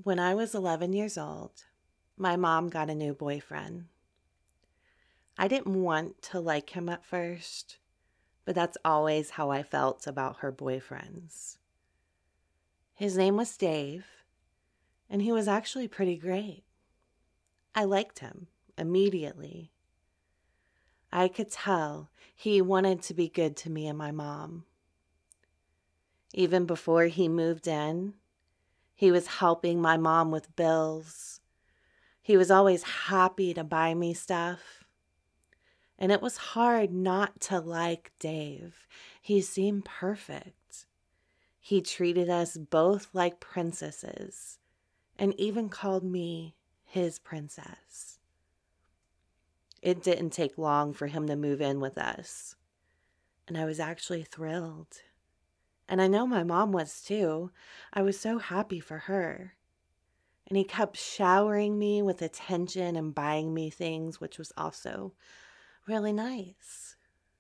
When I was 11 years old, my mom got a new boyfriend. I didn't want to like him at first, but that's always how I felt about her boyfriends. His name was Dave, and he was actually pretty great. I liked him immediately. I could tell he wanted to be good to me and my mom. Even before he moved in, he was helping my mom with bills. He was always happy to buy me stuff. And it was hard not to like Dave. He seemed perfect. He treated us both like princesses and even called me his princess. It didn't take long for him to move in with us, and I was actually thrilled. And I know my mom was too. I was so happy for her. And he kept showering me with attention and buying me things, which was also really nice.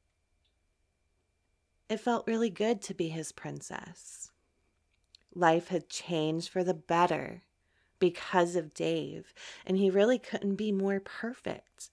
It felt really good to be his princess. Life had changed for the better because of Dave, and he really couldn't be more perfect.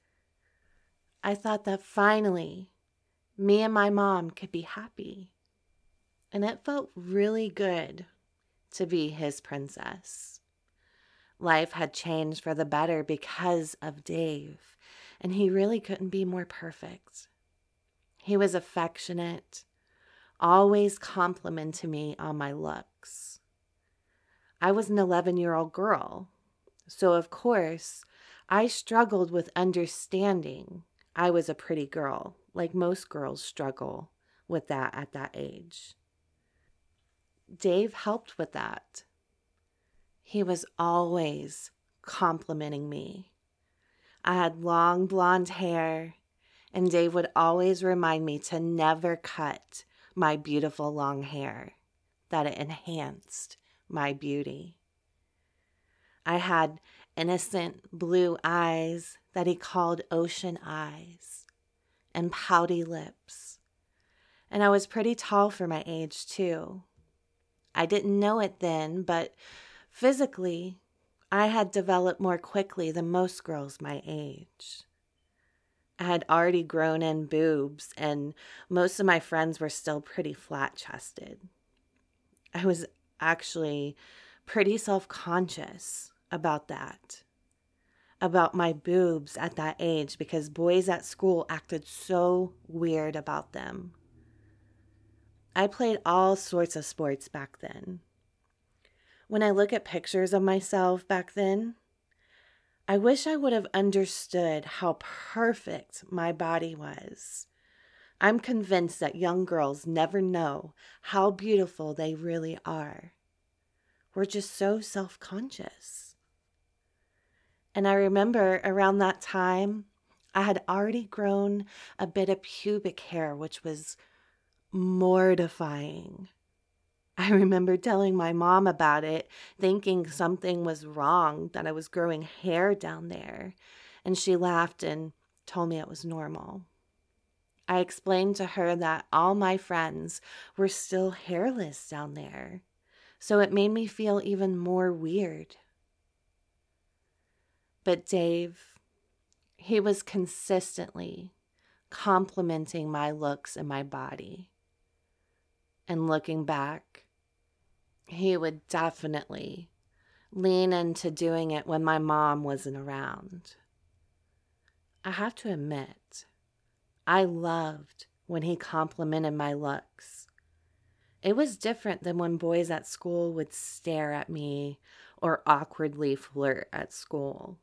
I thought that finally, me and my mom could be happy. And it felt really good to be his princess. Life had changed for the better because of Dave, and he really couldn't be more perfect. He was affectionate, always complimenting me on my looks. I was an 11-year-old girl, so of course, I struggled with understanding I was a pretty girl, like most girls struggle with that at that age. Dave helped with that. He was always complimenting me. I had long blonde hair, and Dave would always remind me to never cut my beautiful long hair, that it enhanced my beauty. I had innocent blue eyes that he called ocean eyes, and pouty lips. And I was pretty tall for my age, too. I didn't know it then, but physically, I had developed more quickly than most girls my age. I had already grown in boobs, and most of my friends were still pretty flat-chested. I was actually pretty self-conscious about that, about my boobs at that age, because boys at school acted so weird about them. I played all sorts of sports back then. When I look at pictures of myself back then, I wish I would have understood how perfect my body was. I'm convinced that young girls never know how beautiful they really are. We're just so self-conscious. And I remember around that time, I had already grown a bit of pubic hair, which was mortifying. I remember telling my mom about it, thinking something was wrong, that I was growing hair down there, and she laughed and told me it was normal. I explained to her that all my friends were still hairless down there, so it made me feel even more weird. But Dave, he was consistently complimenting my looks and my body. And looking back, he would definitely lean into doing it when my mom wasn't around. I have to admit, I loved when he complimented my looks. It was different than when boys at school would stare at me or awkwardly flirt at school.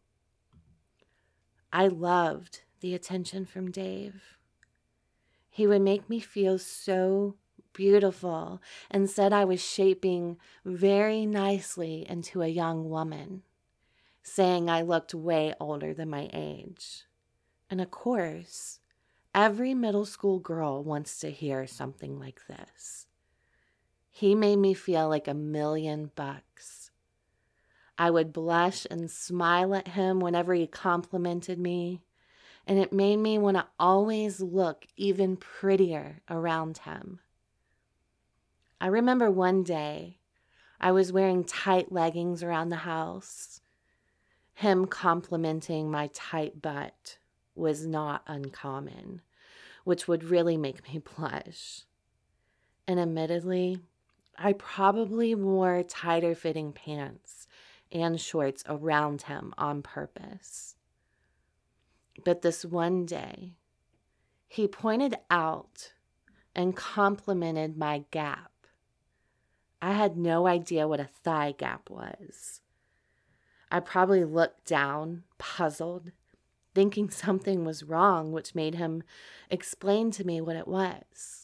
I loved the attention from Dave. He would make me feel so beautiful and said I was shaping very nicely into a young woman, saying I looked way older than my age. And of course, every middle school girl wants to hear something like this. He made me feel like $1,000,000. I would blush and smile at him whenever he complimented me, and it made me want to always look even prettier around him. I remember one day, I was wearing tight leggings around the house. Him complimenting my tight butt was not uncommon, which would really make me blush. And admittedly, I probably wore tighter fitting pants and shorts around him on purpose. But this one day, he pointed out and complimented my gap. I had no idea what a thigh gap was. I probably looked down, puzzled, thinking something was wrong, which made him explain to me what it was.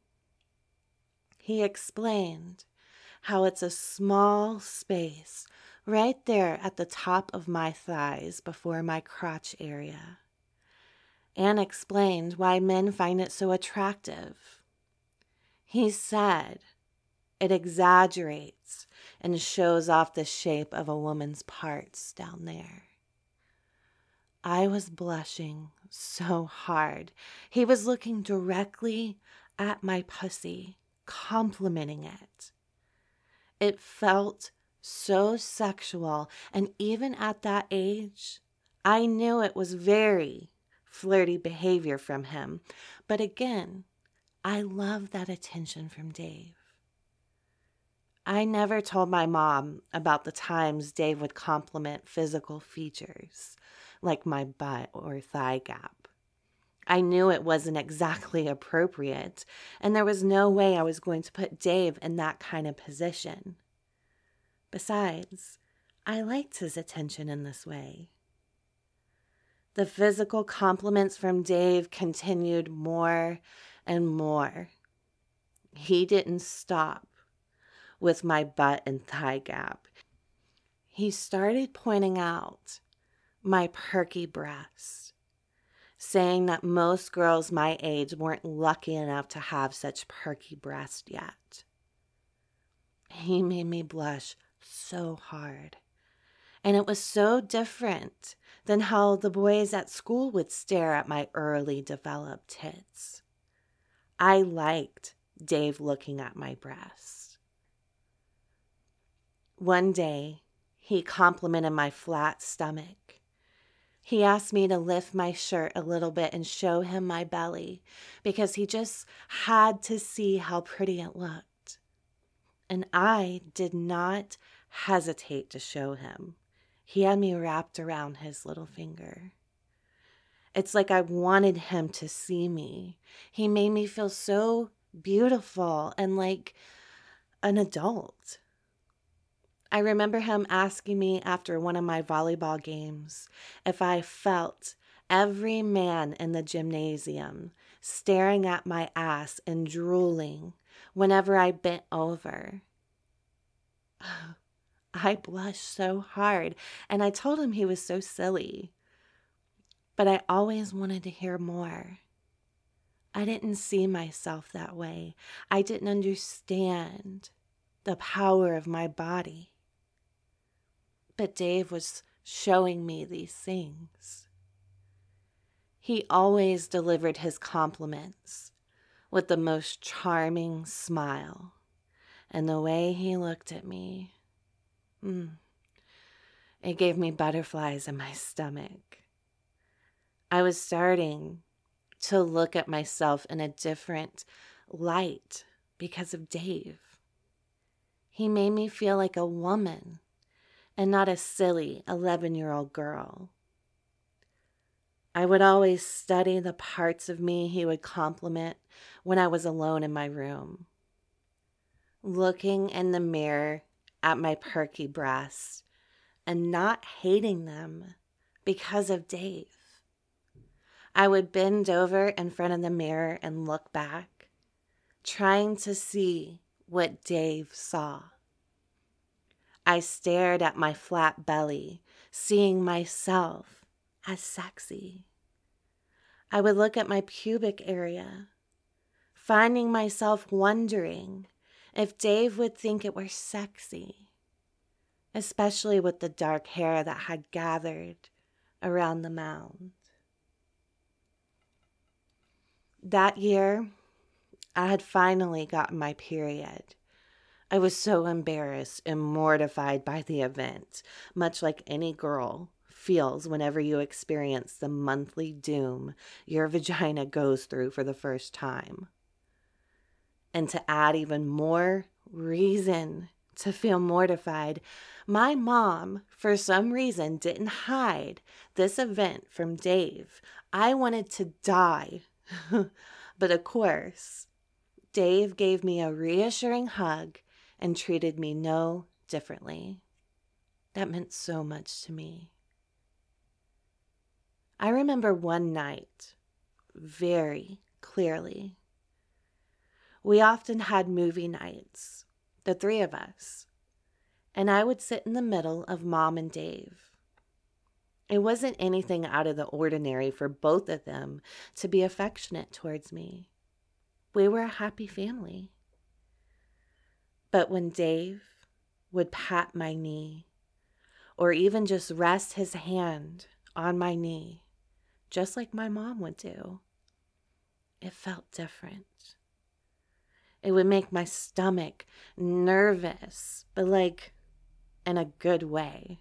He explained how it's a small space right there at the top of my thighs before my crotch area, and explained why men find it so attractive. He said it exaggerates and shows off the shape of a woman's parts down there. I was blushing so hard. He was looking directly at my pussy, complimenting it. It felt so sexual, and even at that age, I knew it was very flirty behavior from him. But again, I love that attention from Dave. I never told my mom about the times Dave would compliment physical features, like my butt or thigh gap. I knew it wasn't exactly appropriate, and there was no way I was going to put Dave in that kind of position. Besides, I liked his attention in this way. The physical compliments from Dave continued more and more. He didn't stop with my butt and thigh gap. He started pointing out my perky breasts, saying that most girls my age weren't lucky enough to have such perky breasts yet. He made me blush so hard, and it was so different than how the boys at school would stare at my early developed tits. I liked Dave looking at my breasts. One day, he complimented my flat stomach. He asked me to lift my shirt a little bit and show him my belly because he just had to see how pretty it looked. And I did not hesitate to show him. He had me wrapped around his little finger. It's like I wanted him to see me. He made me feel so beautiful and like an adult. I remember him asking me after one of my volleyball games if I felt every man in the gymnasium staring at my ass and drooling whenever I bent over. I blushed so hard, and I told him he was so silly. But I always wanted to hear more. I didn't see myself that way. I didn't understand the power of my body. But Dave was showing me these things. He always delivered his compliments with the most charming smile, and the way he looked at me, it gave me butterflies in my stomach. I was starting to look at myself in a different light because of Dave. He made me feel like a woman and not a silly 11-year-old girl. I would always study the parts of me he would compliment when I was alone in my room. Looking in the mirror at my perky breasts and not hating them because of Dave. I would bend over in front of the mirror and look back, trying to see what Dave saw. I stared at my flat belly, seeing myself as sexy. I would look at my pubic area, finding myself wondering if Dave would think it were sexy, especially with the dark hair that had gathered around the mound. That year, I had finally gotten my period, I was so embarrassed and mortified by the event, much like any girl feels whenever you experience the monthly doom your vagina goes through for the first time. And to add even more reason to feel mortified, my mom, for some reason, didn't hide this event from Dave. I wanted to die. But of course, Dave gave me a reassuring hug and treated me no differently. That meant so much to me. I remember one night very clearly. We often had movie nights, the three of us, and I would sit in the middle of Mom and Dave. It wasn't anything out of the ordinary for both of them to be affectionate towards me. We were a happy family. But when Dave would pat my knee, or even just rest his hand on my knee, just like my mom would do, it felt different. It would make my stomach nervous, but like in a good way.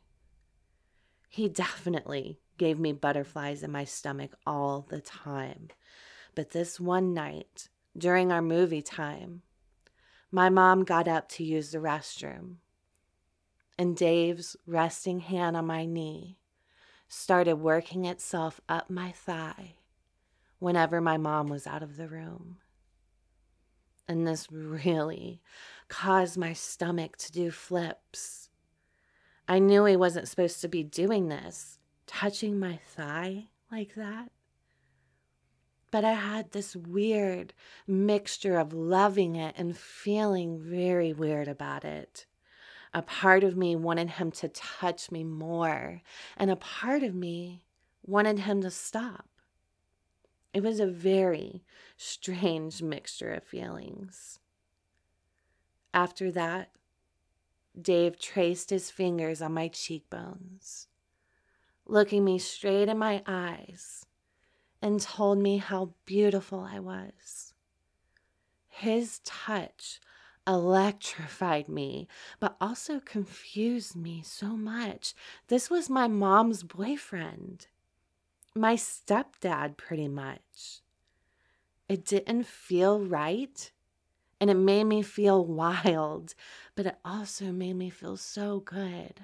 He definitely gave me butterflies in my stomach all the time. But this one night, during our movie time, my mom got up to use the restroom, and Dave's resting hand on my knee started working itself up my thigh whenever my mom was out of the room. And this really caused my stomach to do flips. I knew he wasn't supposed to be doing this, touching my thigh like that. But I had this weird mixture of loving it and feeling very weird about it. A part of me wanted him to touch me more, and a part of me wanted him to stop. It was a very strange mixture of feelings. After that, Dave traced his fingers on my cheekbones, looking me straight in my eyes, and told me how beautiful I was. His touch electrified me, but also confused me so much. This was my mom's boyfriend, my stepdad, pretty much. It didn't feel right, and it made me feel wild, but it also made me feel so good.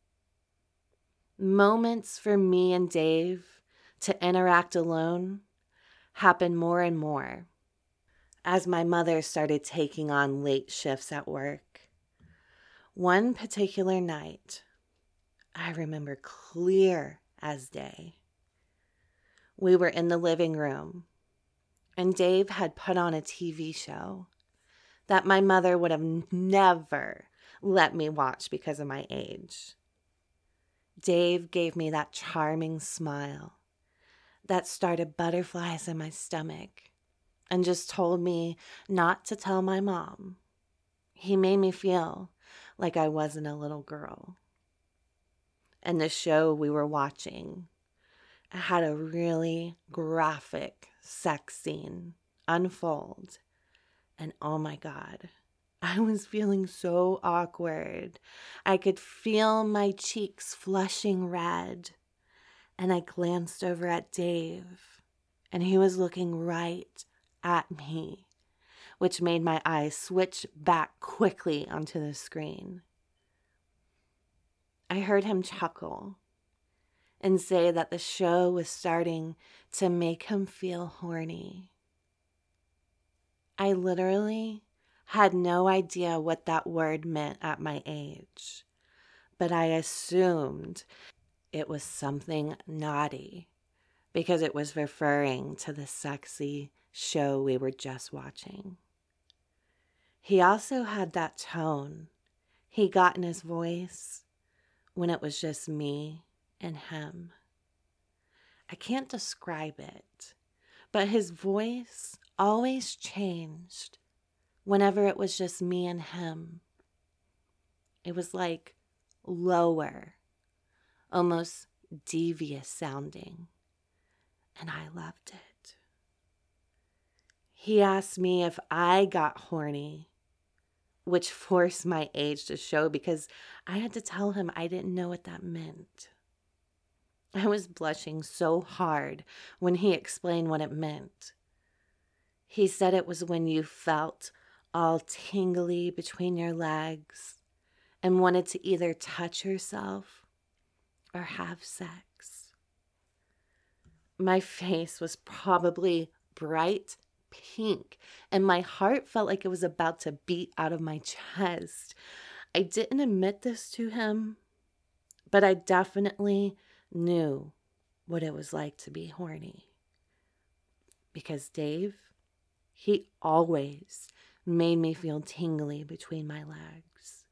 Moments for me and Dave to interact alone happened more and more as my mother started taking on late shifts at work. One particular night, I remember clear as day. We were in the living room, and Dave had put on a TV show that my mother would have never let me watch because of my age. Dave gave me that charming smile that started butterflies in my stomach and just told me not to tell my mom. He made me feel like I wasn't a little girl. And the show we were watching had a really graphic sex scene unfold. And oh my God, I was feeling so awkward. I could feel my cheeks flushing red. And I glanced over at Dave, and he was looking right at me, which made my eyes switch back quickly onto the screen. I heard him chuckle and say that the show was starting to make him feel horny. I literally had no idea what that word meant at my age, but I assumed it was something naughty because it was referring to the sexy show we were just watching. He also had that tone he got in his voice when it was just me and him. I can't describe it, but his voice always changed whenever it was just me and him. It was like lower, almost devious sounding, and I loved it. He asked me if I got horny which forced my age to show because I had to tell him I didn't know what that meant. I was blushing so hard when he explained what it meant. He said it was when you felt all tingly between your legs and wanted to either touch yourself or have sex. My face was probably bright pink, and my heart felt like it was about to beat out of my chest. I didn't admit this to him, but I definitely knew what it was like to be horny. Because Dave, he always made me feel tingly between my legs.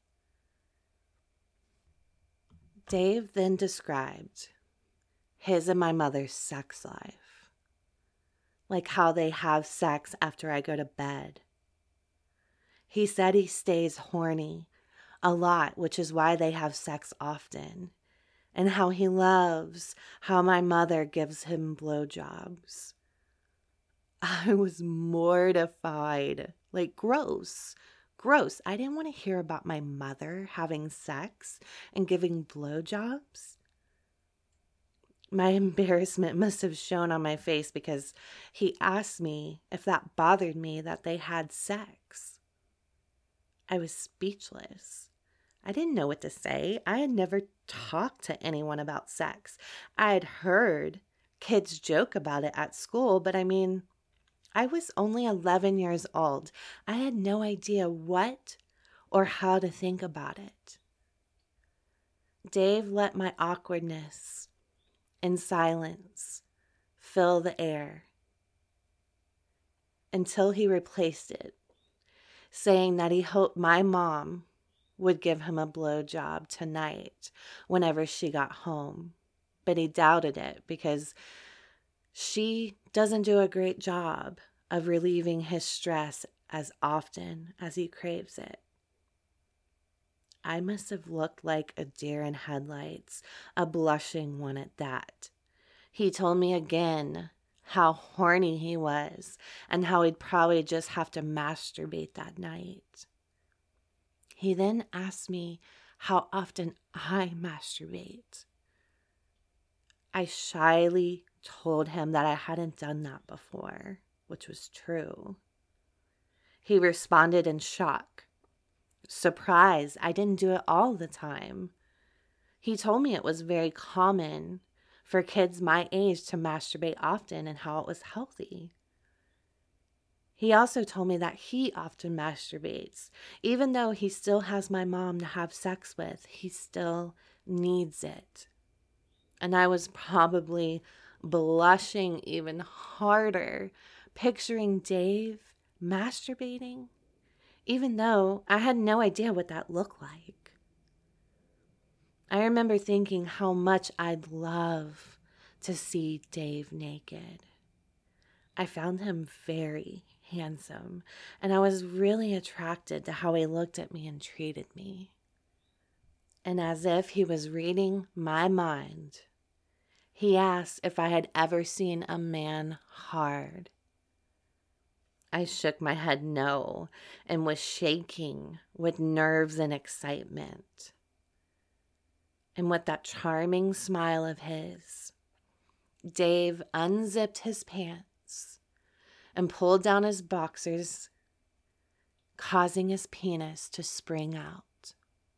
Dave then described his and my mother's sex life, like how they have sex after I go to bed. He said he stays horny a lot, which is why they have sex often, and how he loves how my mother gives him blowjobs. I was mortified, like gross. I didn't want to hear about my mother having sex and giving blowjobs. My embarrassment must have shown on my face because he asked me if that bothered me that they had sex. I was speechless. I didn't know what to say. I had never talked to anyone about sex. I had heard kids joke about it at school, but I was only 11 years old. I had no idea what or how to think about it. Dave let my awkwardness and silence fill the air until he replaced it, saying that he hoped my mom would give him a blowjob tonight whenever she got home. But he doubted it because she doesn't do a great job of relieving his stress as often as he craves it. I must have looked like a deer in headlights, a blushing one at that. He told me again how horny he was and how he'd probably just have to masturbate that night. He then asked me how often I masturbate. I shyly told him that I hadn't done that before, which was true. He responded in shock. Surprised I didn't do it all the time. He told me it was very common for kids my age to masturbate often and how it was healthy. He also told me that he often masturbates. Even though he still has my mom to have sex with, he still needs it. And I was probably blushing even harder, picturing Dave masturbating, even though I had no idea what that looked like. I remember thinking how much I'd love to see Dave naked. I found him very handsome, and I was really attracted to how he looked at me and treated me. And as if he was reading my mind, he asked if I had ever seen a man hard. I shook my head no and was shaking with nerves and excitement. And with that charming smile of his, Dave unzipped his pants and pulled down his boxers, causing his penis to spring out.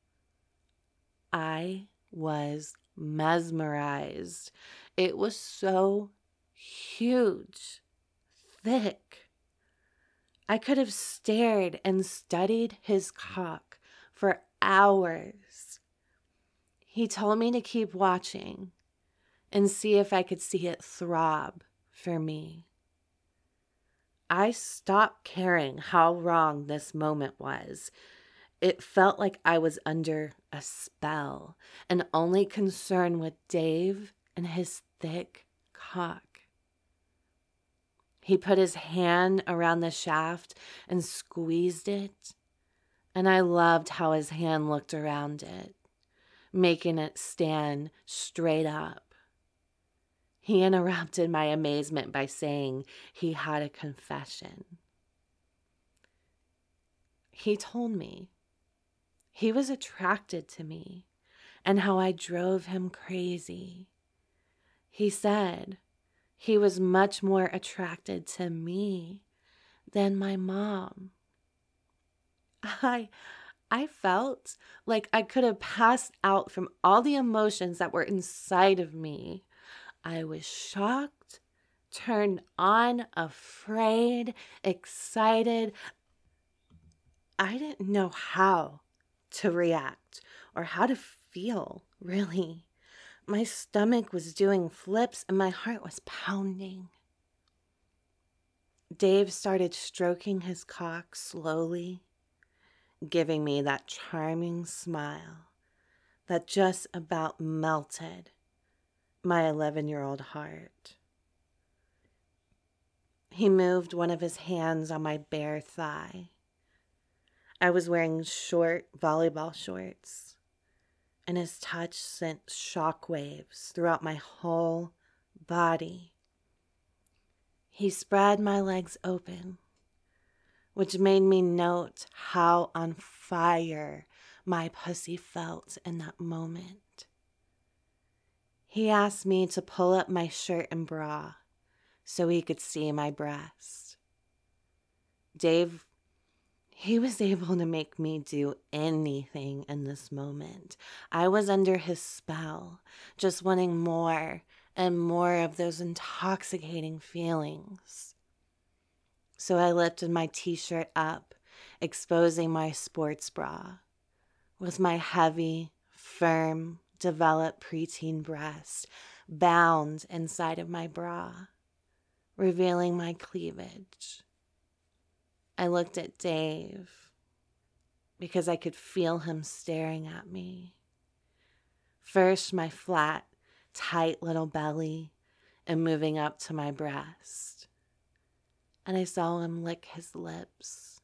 I was mesmerized. It was so huge, thick. I could have stared and studied his cock for hours. He told me to keep watching and see if I could see it throb for me. I stopped caring how wrong this moment was. It felt like I was under a spell and only concerned with Dave and his thick cock. He put his hand around the shaft and squeezed it, and I loved how his hand looked around it, making it stand straight up. He interrupted my amazement by saying he had a confession. he told me he was attracted to me and how I drove him crazy. He said he was much more attracted to me than my mom. I felt like I could have passed out from all the emotions that were inside of me. I was shocked, turned on, afraid, excited. I didn't know how to react or how to feel, really. My stomach was doing flips and my heart was pounding. Dave started stroking his cock slowly, giving me that charming smile that just about melted my 11-year-old heart. He moved one of his hands on my bare thigh. I was wearing short volleyball shorts, and his touch sent shockwaves throughout my whole body. He spread my legs open, which made me note how on fire my pussy felt in that moment. He asked me to pull up my shirt and bra so he could see my breast. Dave, he was able to make me do anything in this moment. I was under his spell, just wanting more and more of those intoxicating feelings. So I lifted my t-shirt up, exposing my sports bra, with my heavy, firm, developed preteen breast bound inside of my bra, revealing my cleavage. I looked at Dave because I could feel him staring at me. First, my flat, tight little belly and moving up to my breast. And I saw him lick his lips.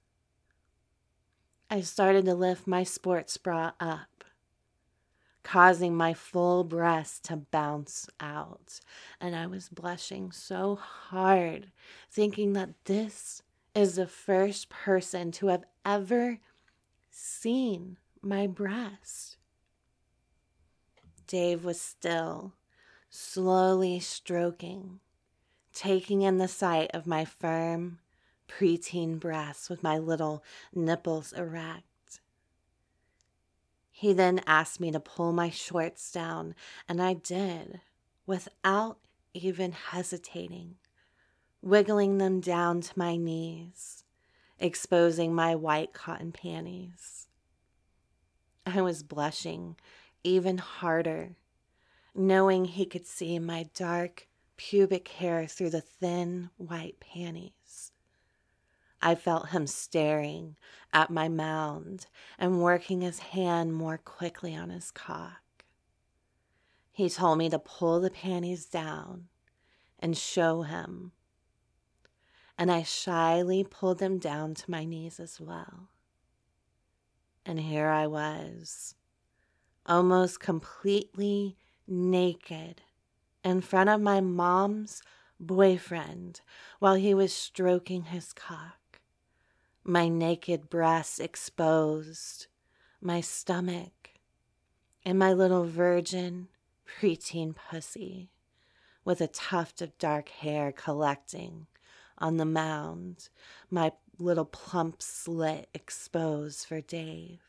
I started to lift my sports bra up, causing my full breast to bounce out. And I was blushing so hard, thinking that this is the first person to have ever seen my breast. Dave was still, slowly stroking, taking in the sight of my firm, preteen breasts with my little nipples erect. He then asked me to pull my shorts down, and I did, without even hesitating, wiggling them down to my knees, exposing my white cotton panties. I was blushing even harder, knowing he could see my dark pubic hair through the thin white panties. I felt him staring at my mound and working his hand more quickly on his cock. He told me to pull the panties down and show him, and I shyly pulled them down to my knees as well. And here I was, almost completely naked, in front of my mom's boyfriend while he was stroking his cock, my naked breasts exposed, my stomach, and my little virgin preteen pussy with a tuft of dark hair collecting on the mound, my little plump slit exposed for Dave.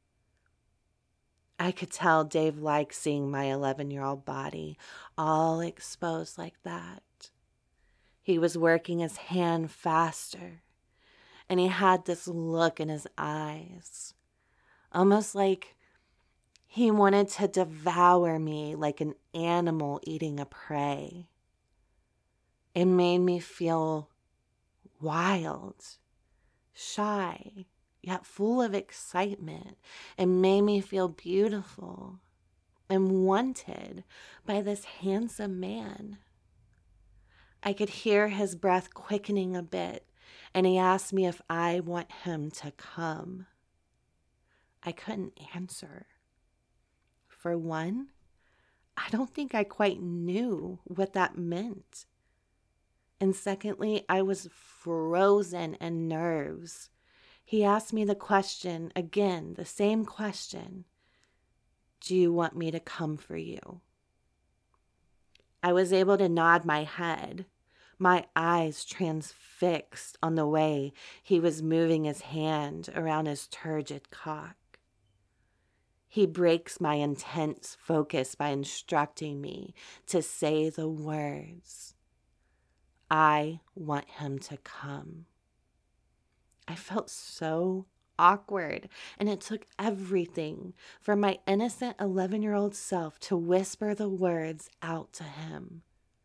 I could tell Dave liked seeing my 11-year-old body all exposed like that. He was working his hand faster, and he had this look in his eyes, almost like he wanted to devour me like an animal eating a prey. It made me feel wild, shy, yet full of excitement. It made me feel beautiful and wanted by this handsome man. I could hear his breath quickening a bit, and he asked me if I want him to come. I couldn't answer. For one, I don't think I quite knew what that meant. And secondly, I was frozen in nerves, He asked me the question again, the same question. Do you want me to come for you? I was able to nod my head, my eyes transfixed on the way he was moving his hand around his turgid cock. He breaks my intense focus by instructing me to say the words, I want him to come. I felt so awkward, and it took everything for my innocent 11-year-old self to whisper the words out to him.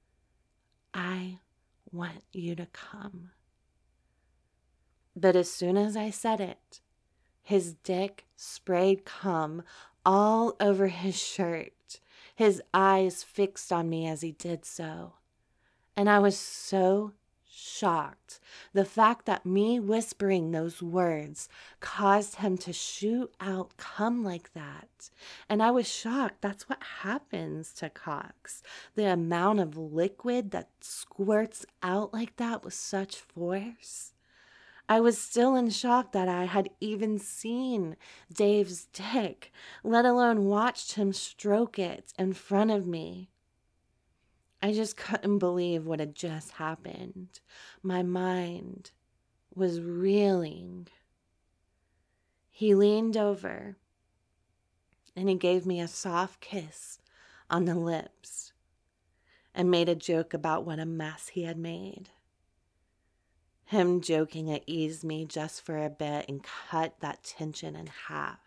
I want you to come. But as soon as I said it, his dick sprayed cum all over his shirt, his eyes fixed on me as he did so. And I was so shocked. The fact that me whispering those words caused him to shoot out cum like that. And I was shocked. That's what happens to cocks. The amount of liquid that squirts out like that with such force. I was still in shock that I had even seen Dave's dick, let alone watched him stroke it in front of me. I just couldn't believe what had just happened. My mind was reeling. He leaned over and he gave me a soft kiss on the lips and made a joke about what a mess he had made. Him joking it eased me just for a bit and cut that tension in half.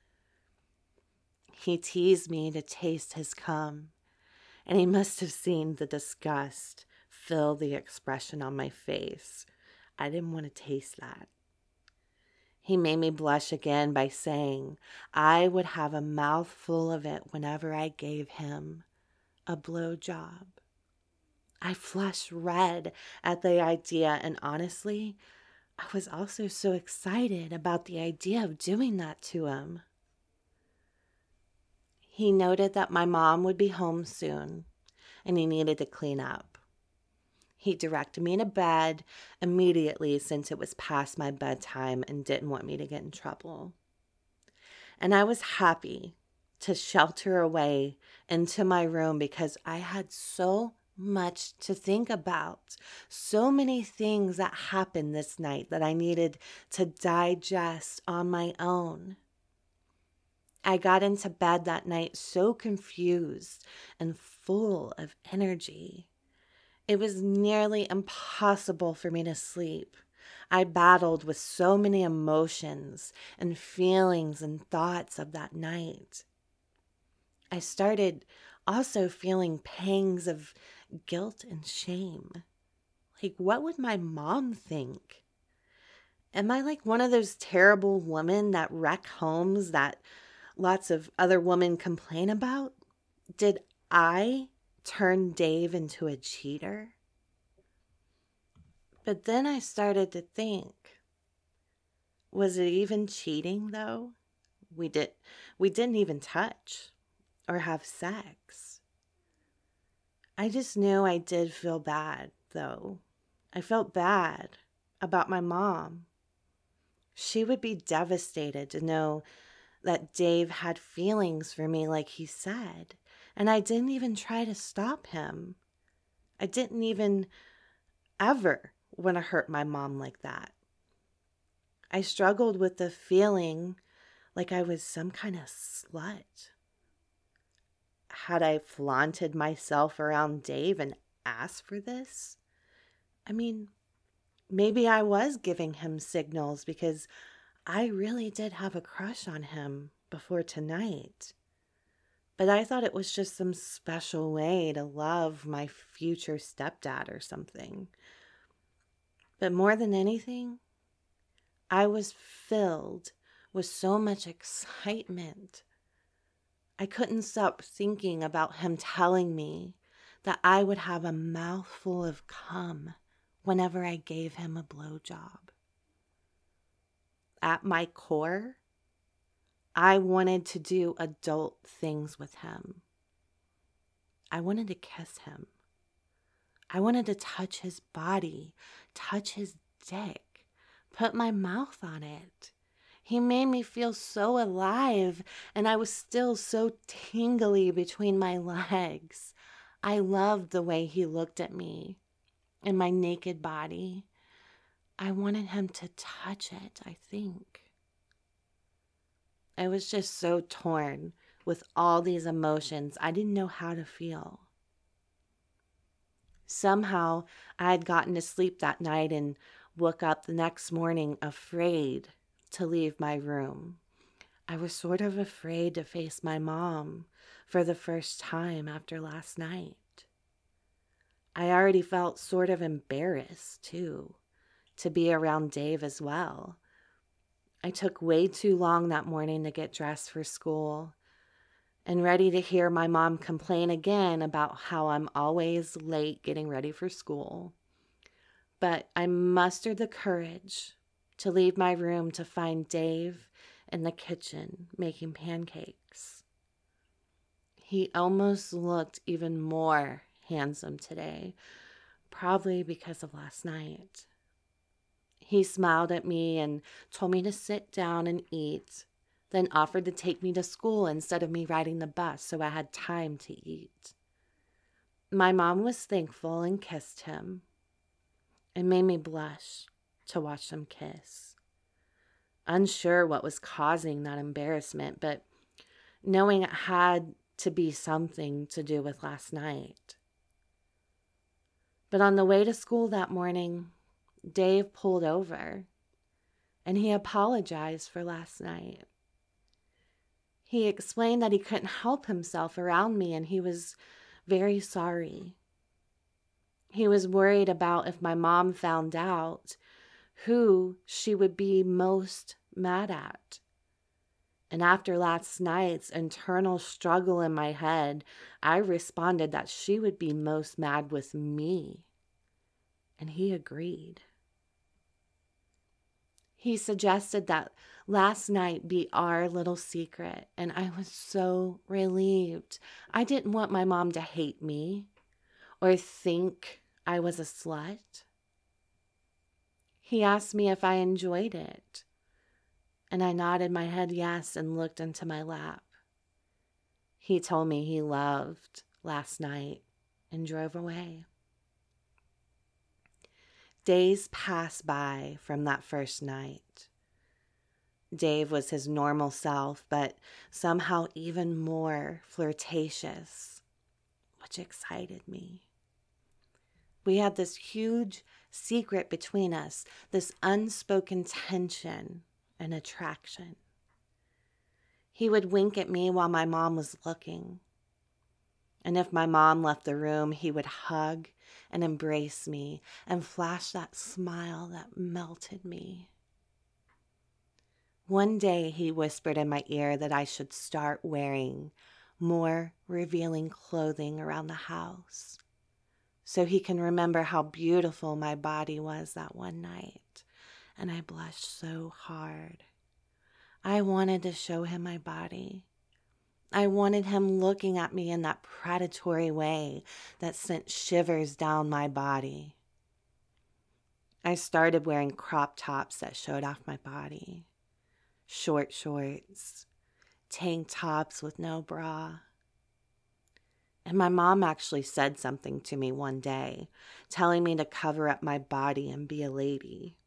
He teased me to taste his cum, and he must have seen the disgust fill the expression on my face. I didn't want to taste that. He made me blush again by saying I would have a mouthful of it whenever I gave him a blowjob. I flushed red at the idea, and honestly, I was also so excited about the idea of doing that to him. He noted that my mom would be home soon, and he needed to clean up. He directed me to bed immediately since it was past my bedtime and didn't want me to get in trouble. And I was happy to shelter away into my room because I had so much to think about. So many things that happened this night that I needed to digest on my own. I got into bed that night so confused and full of energy. It was nearly impossible for me to sleep. I battled with so many emotions and feelings and thoughts of that night. I started also feeling pangs of guilt and shame. Like, what would my mom think? Am I like one of those terrible women that wreck homes that lots of other women complain about? Did I turn Dave into a cheater? But then I started to think, was it even cheating though? We didn't even touch or have sex. I just knew I did feel bad, though. I felt bad about my mom. She would be devastated to know that Dave had feelings for me like he said, and I didn't even try to stop him. I didn't even ever want to hurt my mom like that. I struggled with the feeling like I was some kind of slut. Had I flaunted myself around Dave and asked for this? I mean, maybe I was giving him signals because I really did have a crush on him before tonight. But I thought it was just some special way to love my future stepdad or something. But more than anything, I was filled with so much excitement. I couldn't stop thinking about him telling me that I would have a mouthful of cum whenever I gave him a blowjob. At my core, I wanted to do adult things with him. I wanted to kiss him. I wanted to touch his body, touch his dick, put my mouth on it. He made me feel so alive, and I was still so tingly between my legs. I loved the way he looked at me and my naked body. I wanted him to touch it, I think. I was just so torn with all these emotions. I didn't know how to feel. Somehow, I had gotten to sleep that night and woke up the next morning afraid to leave my room. I was sort of afraid to face my mom for the first time after last night. I already felt sort of embarrassed, too, to be around Dave as well. I took way too long that morning to get dressed for school and ready to hear my mom complain again about how I'm always late getting ready for school. But I mustered the courage to leave my room to find Dave in the kitchen making pancakes. He almost looked even more handsome today, probably because of last night. He smiled at me and told me to sit down and eat, then offered to take me to school instead of me riding the bus so I had time to eat. My mom was thankful and kissed him. It made me blush to watch them kiss. Unsure what was causing that embarrassment, but knowing it had to be something to do with last night. But on the way to school that morning, Dave pulled over and he apologized for last night. He explained that he couldn't help himself around me and he was very sorry. He was worried about if my mom found out who she would be most mad at. And after last night's internal struggle in my head, I responded that she would be most mad with me. And he agreed. He suggested that last night be our little secret, and I was so relieved. I didn't want my mom to hate me or think I was a slut. He asked me if I enjoyed it, and I nodded my head yes and looked into my lap. He told me he loved last night and drove away. Days passed by from that first night. Dave was his normal self, but somehow even more flirtatious, which excited me. We had this huge secret between us, this unspoken tension and attraction. He would wink at me while my mom was looking. And if my mom left the room, he would hug and embrace me and flash that smile that melted me. One day he whispered in my ear that I should start wearing more revealing clothing around the house so he can remember how beautiful my body was that one night. And I blushed so hard. I wanted to show him my body. I wanted him looking at me in that predatory way that sent shivers down my body. I started wearing crop tops that showed off my body, short shorts, tank tops with no bra. And my mom actually said something to me one day, telling me to cover up my body and be a lady.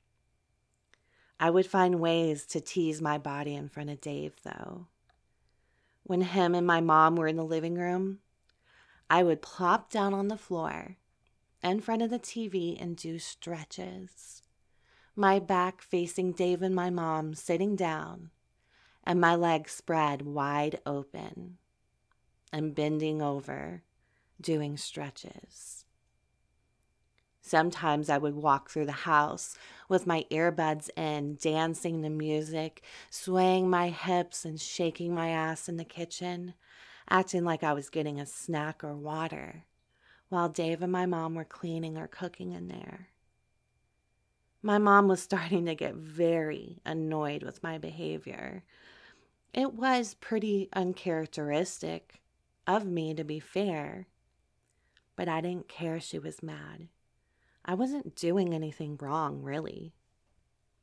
I would find ways to tease my body in front of Dave, though. When him and my mom were in the living room, I would plop down on the floor in front of the TV and do stretches. My back facing Dave and my mom sitting down, and my legs spread wide open and bending over, doing stretches. Sometimes I would walk through the house with my earbuds in, dancing to music, swaying my hips and shaking my ass in the kitchen, acting like I was getting a snack or water, while Dave and my mom were cleaning or cooking in there. My mom was starting to get very annoyed with my behavior. It was pretty uncharacteristic of me, to be fair, but I didn't care she was mad. I wasn't doing anything wrong, really.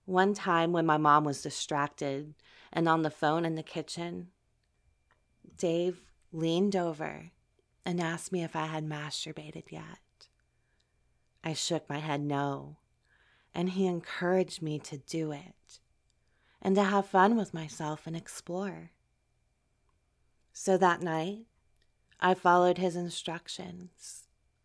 One time when my mom was distracted and on the phone in the kitchen, Dave leaned over and asked me if I had masturbated yet. I shook my head no, and he encouraged me to do it and to have fun with myself and explore. So that night, I followed his instructions.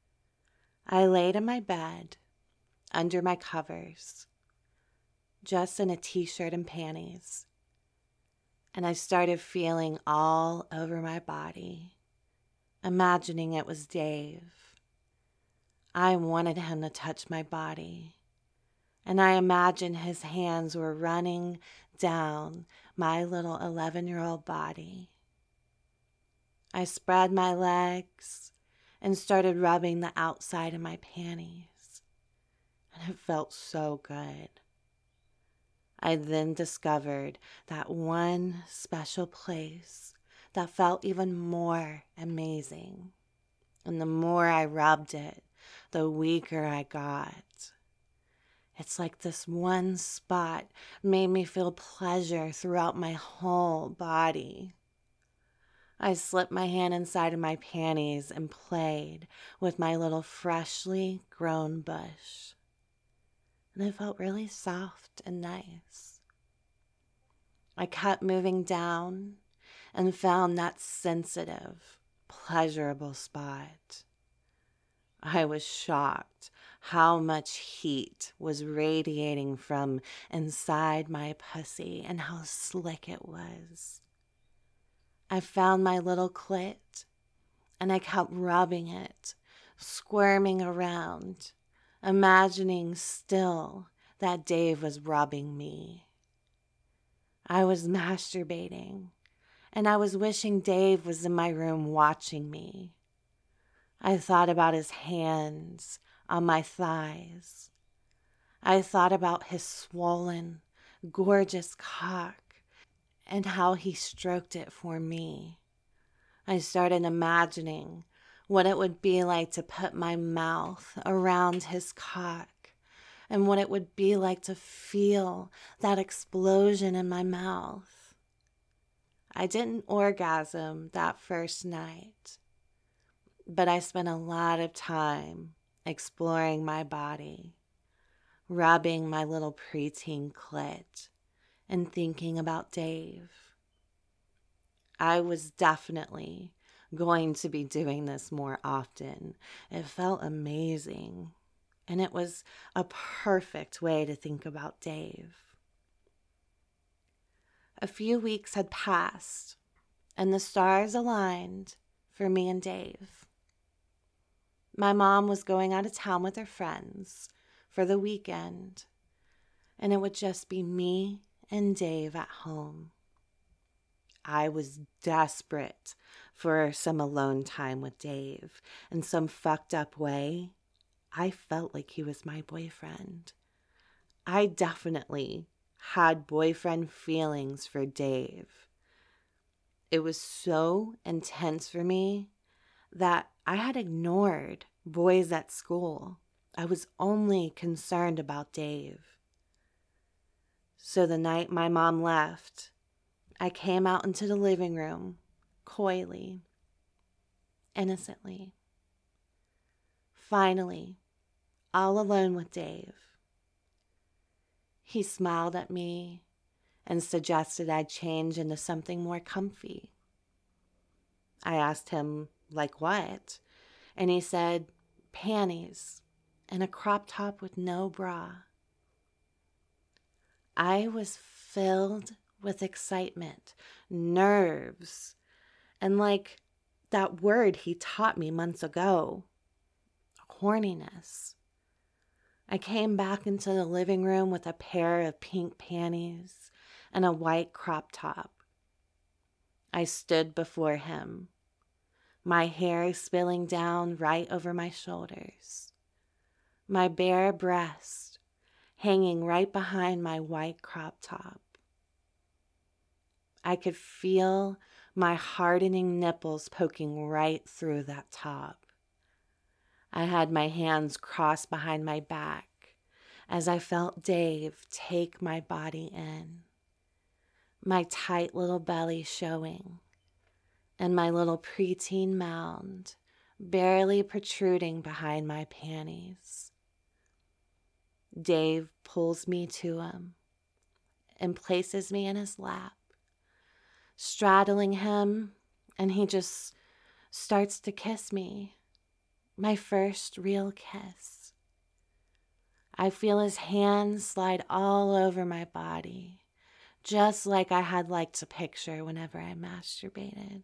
I laid in my bed, under my covers, just in a t-shirt and panties, and I started feeling all over my body, imagining it was Dave. I wanted him to touch my body, and I imagined his hands were running down my little 11-year-old body. I spread my legs and started rubbing the outside of my panties, and it felt so good. I then discovered that one special place that felt even more amazing. And the more I rubbed it, the weaker I got. It's like this one spot made me feel pleasure throughout my whole body. I slipped my hand inside of my panties and played with my little freshly grown bush. And it felt really soft and nice. I kept moving down and found that sensitive, pleasurable spot. I was shocked how much heat was radiating from inside my pussy and how slick it was. I found my little clit and I kept rubbing it, squirming around, imagining still that Dave was rubbing me. I was masturbating, and I was wishing Dave was in my room watching me. I thought about his hands on my thighs. I thought about his swollen, gorgeous cock and how he stroked it for me. I started imagining what it would be like to put my mouth around his cock and what it would be like to feel that explosion in my mouth. I didn't orgasm that first night, but I spent a lot of time exploring my body, rubbing my little preteen clit, and thinking about Dave. I was definitely going to be doing this more often. It felt amazing, and it was a perfect way to think about Dave. A few weeks had passed, and the stars aligned for me and Dave. My mom was going out of town with her friends for the weekend, and it would just be me and Dave at home. I was desperate for some alone time with Dave. In some fucked up way, I felt like he was my boyfriend. I definitely had boyfriend feelings for Dave. It was so intense for me that I had ignored boys at school. I was only concerned about Dave. So the night my mom left, I came out into the living room, coyly, innocently. Finally, all alone with Dave. He smiled at me and suggested I change into something more comfy. I asked him, like what? And he said, panties and a crop top with no bra. I was filled with excitement, nerves, and like that word he taught me months ago, horniness. I came back into the living room with a pair of pink panties and a white crop top. I stood before him, my hair spilling down right over my shoulders, my bare breast hanging right behind my white crop top. I could feel my hardening nipples poking right through that top. I had my hands crossed behind my back, as I felt Dave take my body in, my tight little belly showing, and my little preteen mound barely protruding behind my panties. Dave pulls me to him and places me in his lap, straddling him, and he just starts to kiss me, my first real kiss. I feel his hands slide all over my body, just like I had liked to picture whenever I masturbated.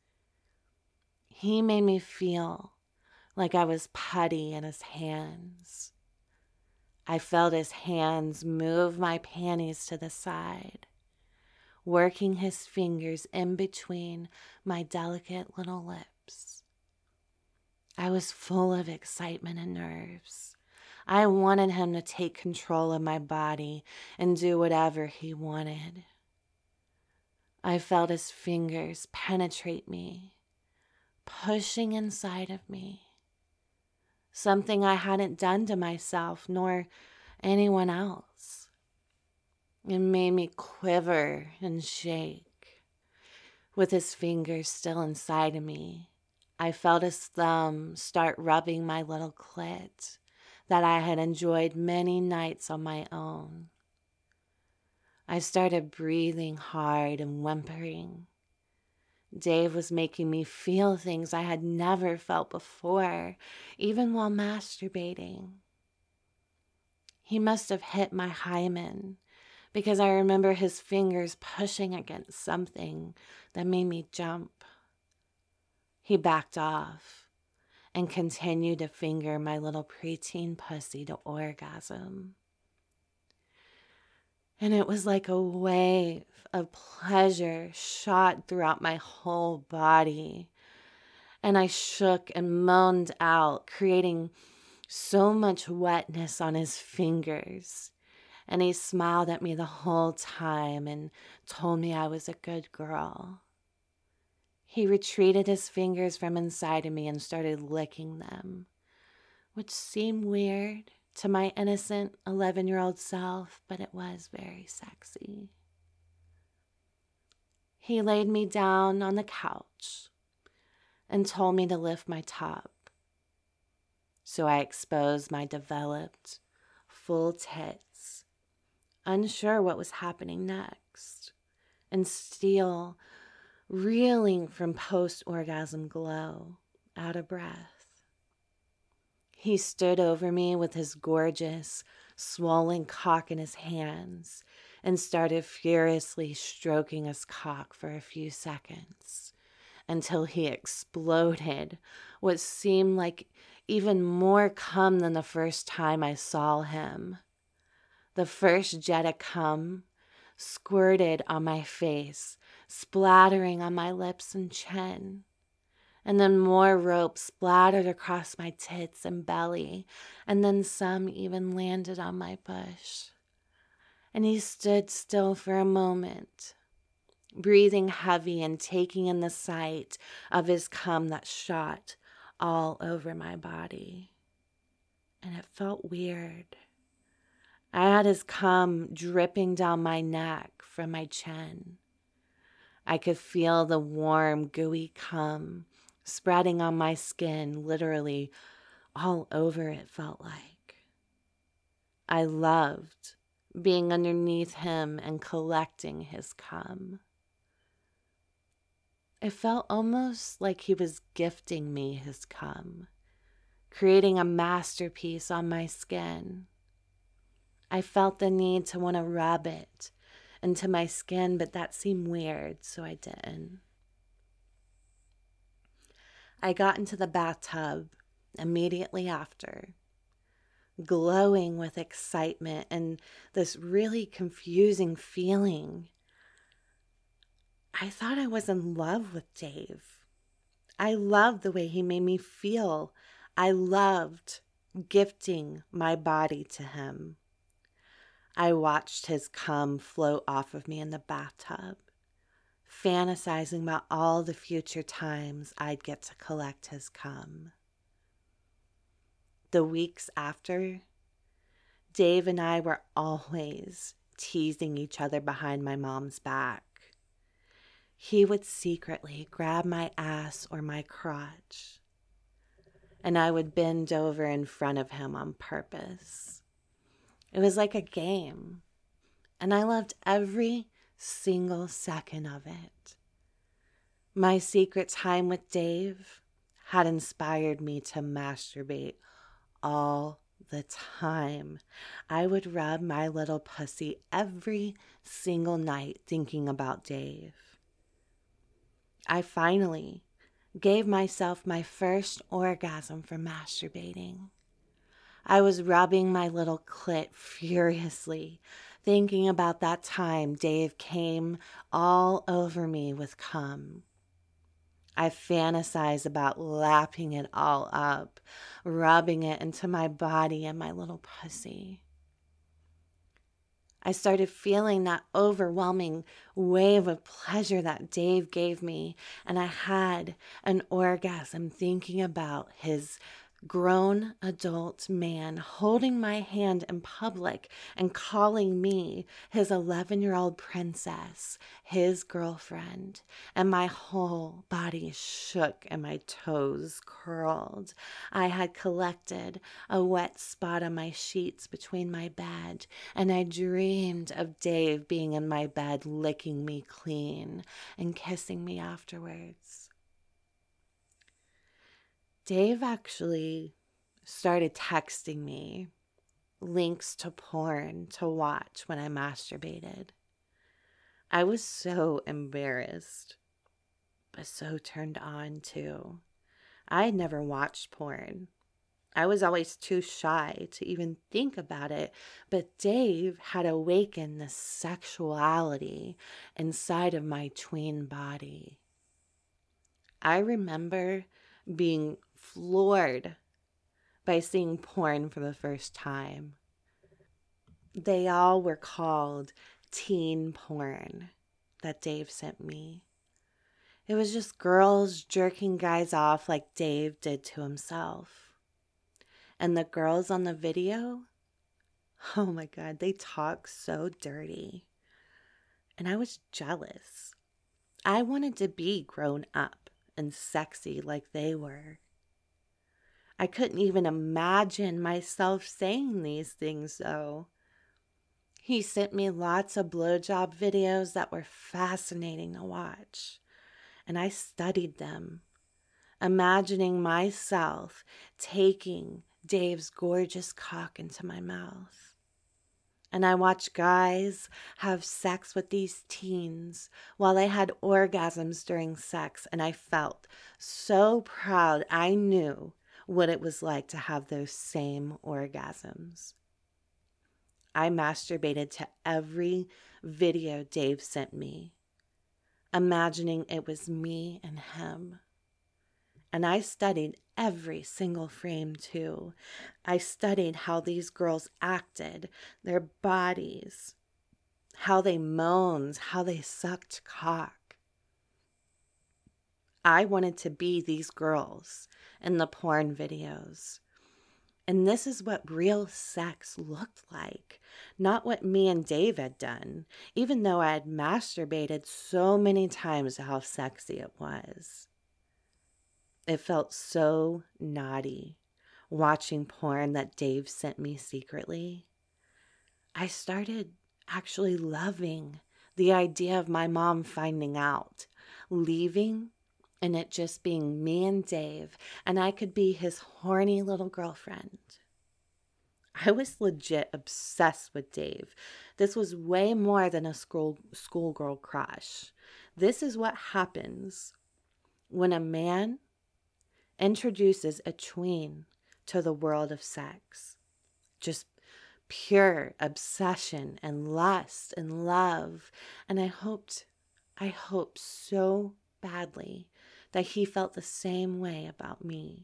He made me feel like I was putty in his hands. I felt his hands move my panties to the side, working his fingers in between my delicate little lips. I was full of excitement and nerves. I wanted him to take control of my body and do whatever he wanted. I felt his fingers penetrate me, pushing inside of me, something I hadn't done to myself nor anyone else. It made me quiver and shake. With his fingers still inside of me, I felt his thumb start rubbing my little clit that I had enjoyed many nights on my own. I started breathing hard and whimpering. Dave was making me feel things I had never felt before, even while masturbating. He must have hit my hymen, because I remember his fingers pushing against something that made me jump. He backed off and continued to finger my little preteen pussy to orgasm. And it was like a wave of pleasure shot throughout my whole body. And I shook and moaned out, creating so much wetness on his fingers. And he smiled at me the whole time and told me I was a good girl. He retreated his fingers from inside of me and started licking them, which seemed weird to my innocent 11-year-old self, but it was very sexy. He laid me down on the couch and told me to lift my top. So I exposed my developed, full tits, unsure what was happening next, and still reeling from post-orgasm glow, out of breath. He stood over me with his gorgeous, swollen cock in his hands and started furiously stroking his cock for a few seconds until he exploded what seemed like even more cum than the first time I saw him. The first jet of cum squirted on my face, splattering on my lips and chin. And then more rope splattered across my tits and belly, and then some even landed on my bush. And he stood still for a moment, breathing heavy and taking in the sight of his cum that shot all over my body. And it felt weird. I had his cum dripping down my neck from my chin. I could feel the warm, gooey cum spreading on my skin, literally all over it felt like. I loved being underneath him and collecting his cum. It felt almost like he was gifting me his cum, creating a masterpiece on my skin. I felt the need to want to rub it into my skin, but that seemed weird, so I didn't. I got into the bathtub immediately after, glowing with excitement and this really confusing feeling. I thought I was in love with Dave. I loved the way he made me feel. I loved gifting my body to him. I watched his cum float off of me in the bathtub, fantasizing about all the future times I'd get to collect his cum. The weeks after, Dave and I were always teasing each other behind my mom's back. He would secretly grab my ass or my crotch, and I would bend over in front of him on purpose. It was like a game, and I loved every single second of it. My secret time with Dave had inspired me to masturbate all the time. I would rub my little pussy every single night thinking about Dave. I finally gave myself my first orgasm for masturbating. I was rubbing my little clit furiously, thinking about that time Dave came all over me with cum. I fantasize about lapping it all up, rubbing it into my body and my little pussy. I started feeling that overwhelming wave of pleasure that Dave gave me, and I had an orgasm thinking about his grown adult man holding my hand in public and calling me his 11-year-old princess, his girlfriend, and my whole body shook and my toes curled. I had collected a wet spot on my sheets between my bed, and I dreamed of Dave being in my bed licking me clean and kissing me afterwards. Dave actually started texting me links to porn to watch when I masturbated. I was so embarrassed, but so turned on too. I had never watched porn. I was always too shy to even think about it, but Dave had awakened the sexuality inside of my tween body. I remember being floored by seeing porn for the first time. They all were called teen porn that Dave sent me. It was just girls jerking guys off like Dave did to himself. And the girls on the video, oh my God, they talk so dirty. And I was jealous. I wanted to be grown up and sexy like they were. I couldn't even imagine myself saying these things, though. He sent me lots of blowjob videos that were fascinating to watch, and I studied them, imagining myself taking Dave's gorgeous cock into my mouth. And I watched guys have sex with these teens while they had orgasms during sex, and I felt so proud. I knew what it was like to have those same orgasms. I masturbated to every video Dave sent me, imagining it was me and him. And I studied every single frame too. I studied how these girls acted, their bodies, how they moaned, how they sucked cock. I wanted to be these girls in the porn videos. And this is what real sex looked like, not what me and Dave had done, even though I had masturbated so many times how sexy it was. It felt so naughty watching porn that Dave sent me secretly. I started actually loving the idea of my mom finding out, leaving, and it just being me and Dave, and I could be his horny little girlfriend. I was legit obsessed with Dave. This was way more than a schoolgirl crush. This is what happens when a man introduces a tween to the world of sex. Just pure obsession and lust and love. And I hoped so badly that he felt the same way about me.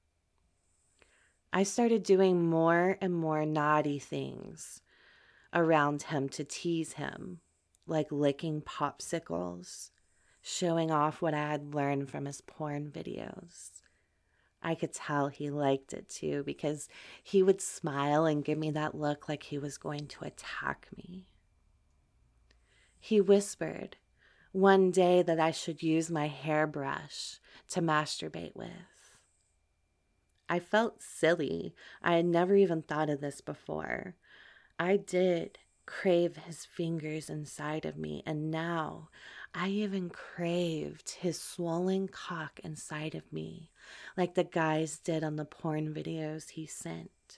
I started doing more and more naughty things around him to tease him, like licking popsicles, showing off what I had learned from his porn videos. I could tell he liked it too, because he would smile and give me that look like he was going to attack me. He whispered one day that I should use my hairbrush to masturbate with. I felt silly. I had never even thought of this before. I did crave his fingers inside of me, and now I even craved his swollen cock inside of me, like the guys did on the porn videos he sent.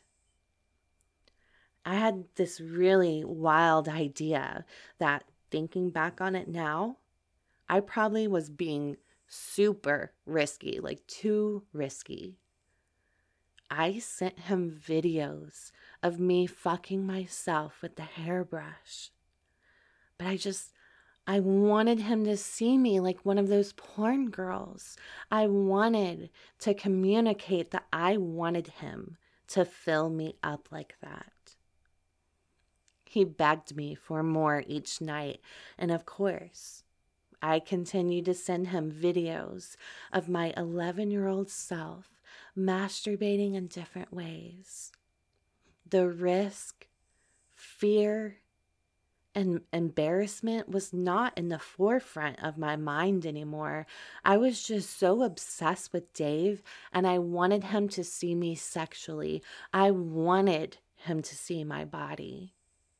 I had this really wild idea that, thinking back on it now, I probably was being super risky, like too risky. I sent him videos of me fucking myself with the hairbrush. But I wanted him to see me like one of those porn girls. I wanted to communicate that I wanted him to fill me up like that. He begged me for more each night, and of course, I continued to send him videos of my 11-year-old self masturbating in different ways. The risk, fear, and embarrassment was not in the forefront of my mind anymore. I was just so obsessed with Dave, and I wanted him to see me sexually. I wanted him to see my body.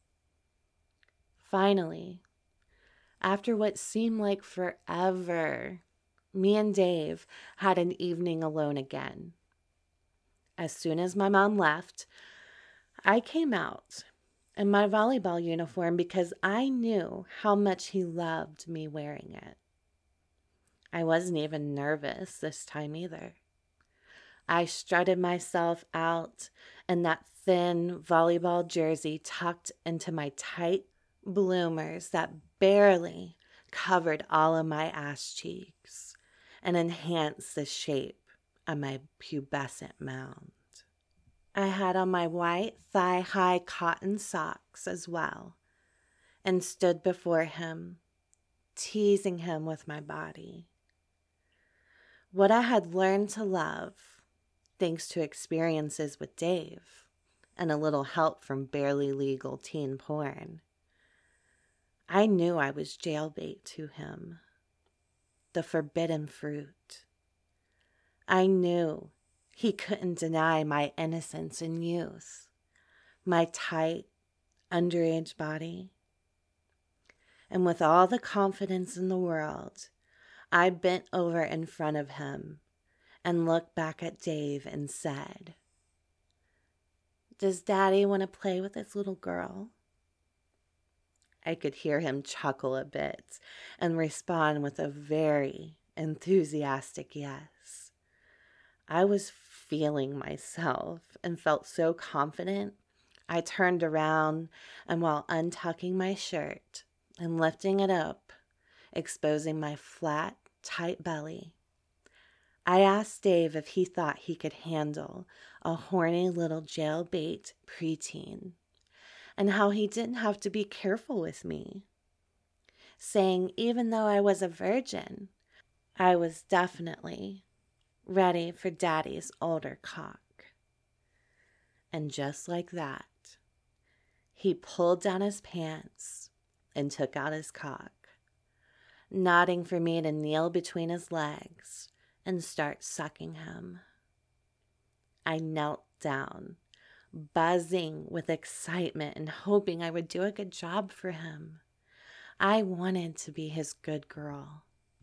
Finally, after what seemed like forever, me and Dave had an evening alone again. As soon as my mom left, I came out in my volleyball uniform because I knew how much he loved me wearing it. I wasn't even nervous this time either. I strutted myself out in that thin volleyball jersey tucked into my tight bloomers that barely covered all of my ass cheeks and enhanced the shape of my pubescent mound. I had on my white thigh-high cotton socks as well and stood before him, teasing him with my body. What I had learned to love, thanks to experiences with Dave and a little help from barely legal teen porn, I knew I was jailbait to him, the forbidden fruit. I knew he couldn't deny my innocence and youth, my tight, underage body. And with all the confidence in the world, I bent over in front of him and looked back at Dave and said, "Does Daddy want to play with this little girl?" I could hear him chuckle a bit and respond with a very enthusiastic yes. I was feeling myself and felt so confident. I turned around, and while untucking my shirt and lifting it up, exposing my flat, tight belly, I asked Dave if he thought he could handle a horny little jailbait preteen, and how he didn't have to be careful with me, saying even though I was a virgin, I was definitely ready for Daddy's older cock. And just like that, he pulled down his pants and took out his cock, nodding for me to kneel between his legs and start sucking him. I knelt down, buzzing with excitement and hoping I would do a good job for him. I wanted to be his good girl.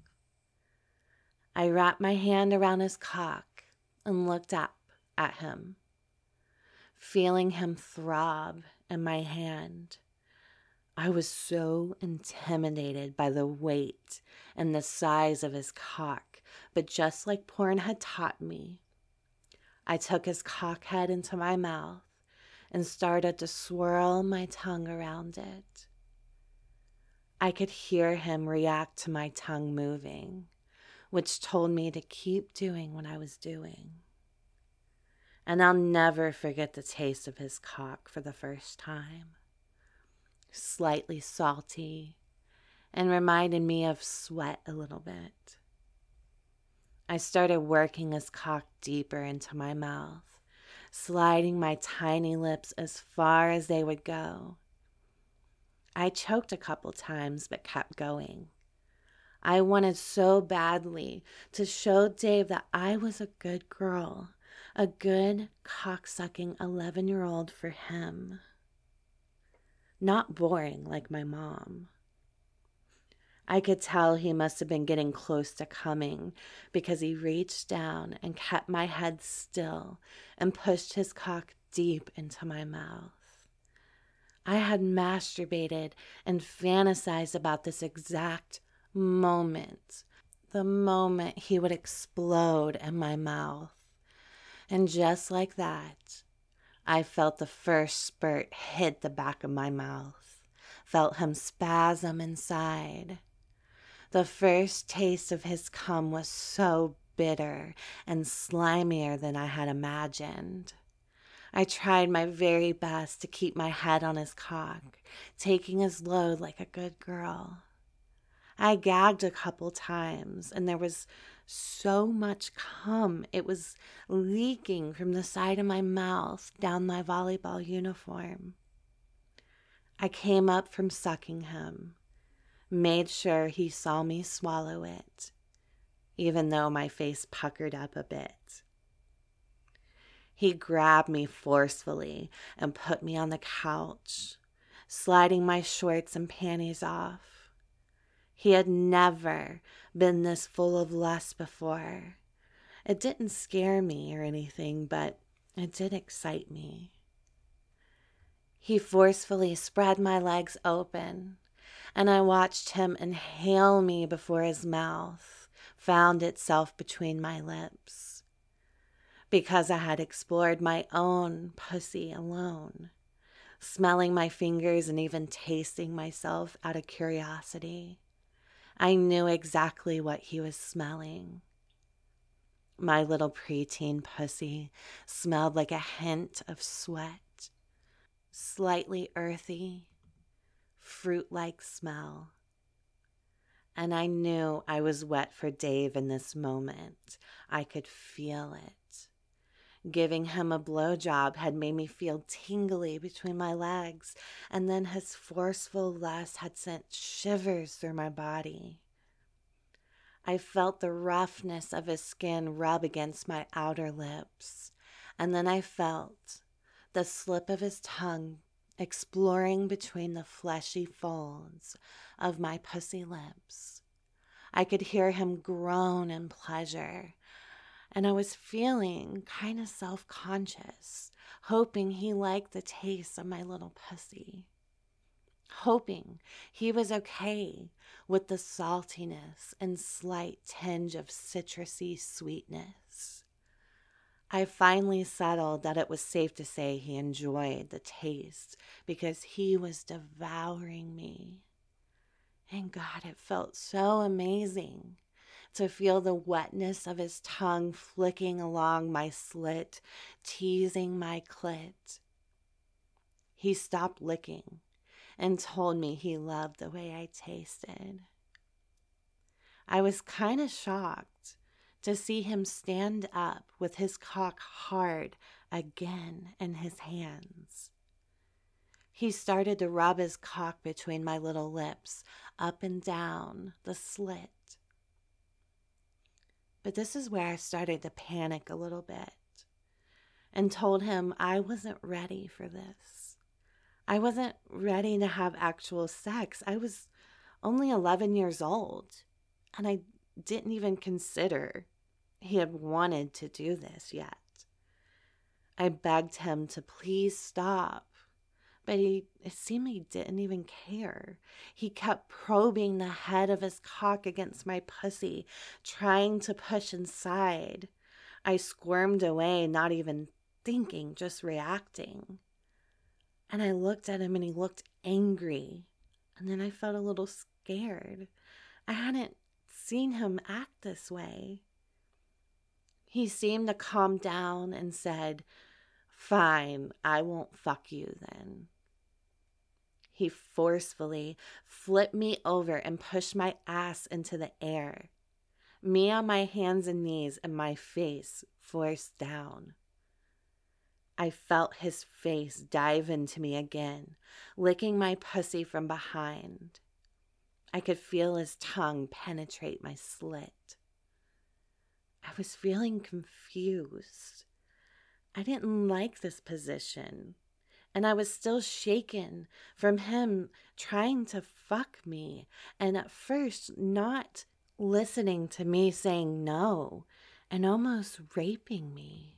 I wrapped my hand around his cock and looked up at him, feeling him throb in my hand. I was so intimidated by the weight and the size of his cock, but just like porn had taught me, I took his cock head into my mouth and started to swirl my tongue around it. I could hear him react to my tongue moving, which told me to keep doing what I was doing. And I'll never forget the taste of his cock for the first time. Slightly salty and reminded me of sweat a little bit. I started working his cock deeper into my mouth, sliding my tiny lips as far as they would go. I choked a couple times but kept going. I wanted so badly to show Dave that I was a good girl, a good cocksucking 11-year-old for him. Not boring like my mom. I could tell he must have been getting close to coming because he reached down and kept my head still and pushed his cock deep into my mouth. I had masturbated and fantasized about this exact moment, the moment he would explode in my mouth. And just like that, I felt the first spurt hit the back of my mouth, felt him spasm inside. The first taste of his cum was so bitter and slimier than I had imagined. I tried my very best to keep my head on his cock, taking his load like a good girl. I gagged a couple times, and there was so much cum. It was leaking from the side of my mouth down my volleyball uniform. I came up from sucking him, made sure he saw me swallow it, even though my face puckered up a bit. He grabbed me forcefully and put me on the couch, sliding my shorts and panties off. He had never been this full of lust before. It didn't scare me or anything, but it did excite me. He forcefully spread my legs open, and I watched him inhale me before his mouth found itself between my lips. Because I had explored my own pussy alone, smelling my fingers and even tasting myself out of curiosity, I knew exactly what he was smelling. My little preteen pussy smelled like a hint of sweat, slightly earthy, fruit-like smell. And I knew I was wet for Dave in this moment. I could feel it. Giving him a blowjob had made me feel tingly between my legs, and then his forceful lust had sent shivers through my body. I felt the roughness of his skin rub against my outer lips, and then I felt the slip of his tongue exploring between the fleshy folds of my pussy lips. I could hear him groan in pleasure, and I was feeling kind of self-conscious, hoping he liked the taste of my little pussy, hoping he was okay with the saltiness and slight tinge of citrusy sweetness. I finally settled that it was safe to say he enjoyed the taste because he was devouring me. And God, it felt so amazing to feel the wetness of his tongue flicking along my slit, teasing my clit. He stopped licking and told me he loved the way I tasted. I was kind of shocked to see him stand up with his cock hard again in his hands. He started to rub his cock between my little lips, up and down the slit. But this is where I started to panic a little bit and told him I wasn't ready for this. I wasn't ready to have actual sex. I was only 11 years old, and I didn't even consider he had wanted to do this yet. I begged him to please stop, but it seemed he didn't even care. He kept probing the head of his cock against my pussy, trying to push inside. I squirmed away, not even thinking, just reacting. And I looked at him and he looked angry. And then I felt a little scared. I hadn't seen him act this way. He seemed to calm down and said, "Fine, I won't fuck you then." He forcefully flipped me over and pushed my ass into the air, me on my hands and knees and my face forced down. I felt his face dive into me again, licking my pussy from behind. I could feel his tongue penetrate my slit. I was feeling confused. I didn't like this position, and I was still shaken from him trying to fuck me, and at first not listening to me saying no and almost raping me.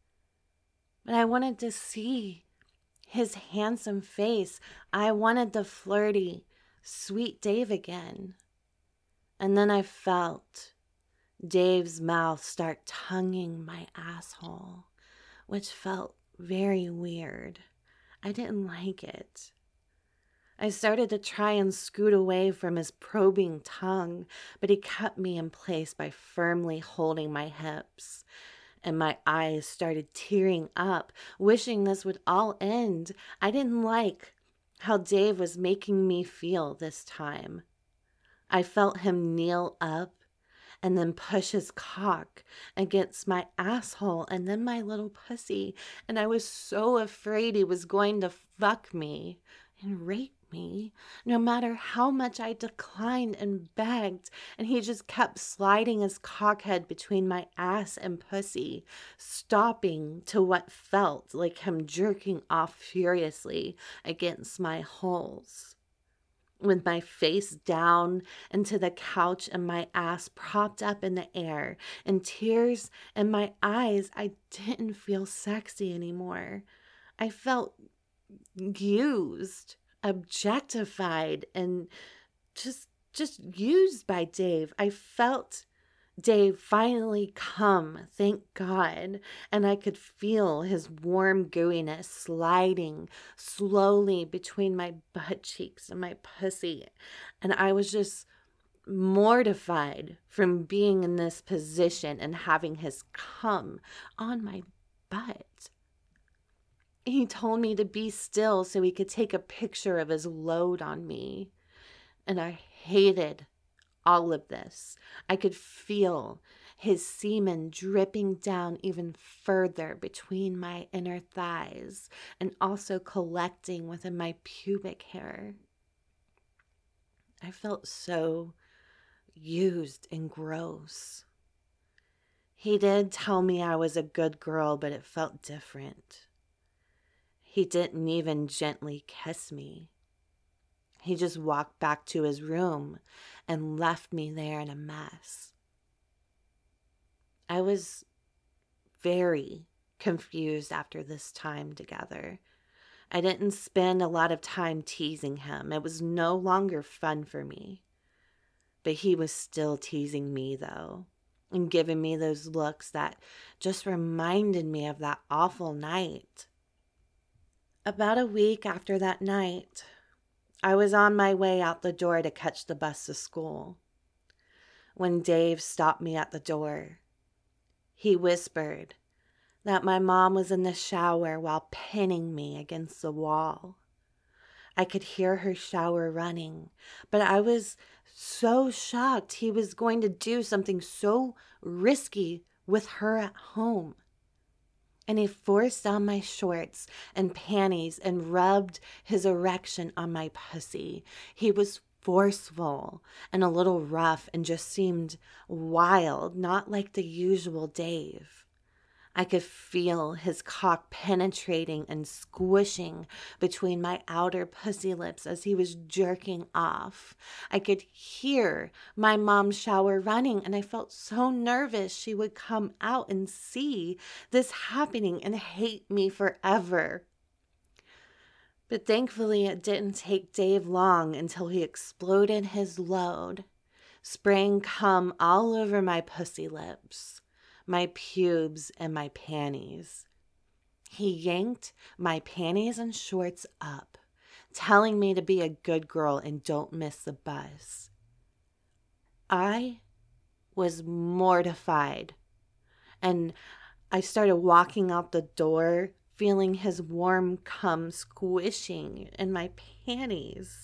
But I wanted to see his handsome face. I wanted the flirty, sweet Dave again. And then I felt Dave's mouth start tonguing my asshole, which felt very weird. I didn't like it. I started to try and scoot away from his probing tongue, but he kept me in place by firmly holding my hips. And my eyes started tearing up, wishing this would all end. I didn't like how Dave was making me feel this time. I felt him kneel up and then push his cock against my asshole and then my little pussy. And I was so afraid he was going to fuck me and rape me, no matter how much I declined and begged. And he just kept sliding his cockhead between my ass and pussy, stopping to what felt like him jerking off furiously against my holes. With my face down into the couch and my ass propped up in the air and tears in my eyes, I didn't feel sexy anymore. I felt used, objectified, and just used by Dave. I felt Dave finally come, thank God, and I could feel his warm gooiness sliding slowly between my butt cheeks and my pussy, and I was just mortified from being in this position and having his cum on my butt. He told me to be still so he could take a picture of his load on me, and I hated all of this. I could feel his semen dripping down even further between my inner thighs and also collecting within my pubic hair. I felt so used and gross. He did tell me I was a good girl, but it felt different. He didn't even gently kiss me. He just walked back to his room and left me there in a mess. I was very confused after this time together. I didn't spend a lot of time teasing him. It was no longer fun for me. But he was still teasing me, though, and giving me those looks that just reminded me of that awful night. About a week after that night, I was on my way out the door to catch the bus to school when Dave stopped me at the door. He whispered that my mom was in the shower while pinning me against the wall. I could hear her shower running, but I was so shocked he was going to do something so risky with her at home. And he forced down my shorts and panties and rubbed his erection on my pussy. He was forceful and a little rough and just seemed wild, not like the usual Dave. I could feel his cock penetrating and squishing between my outer pussy lips as he was jerking off. I could hear my mom's shower running, and I felt so nervous she would come out and see this happening and hate me forever. But thankfully, it didn't take Dave long until he exploded his load, spraying cum all over my pussy lips, my pubes, and my panties. He yanked my panties and shorts up, telling me to be a good girl and don't miss the bus. I was mortified, and I started walking out the door, feeling his warm cum squishing in my panties.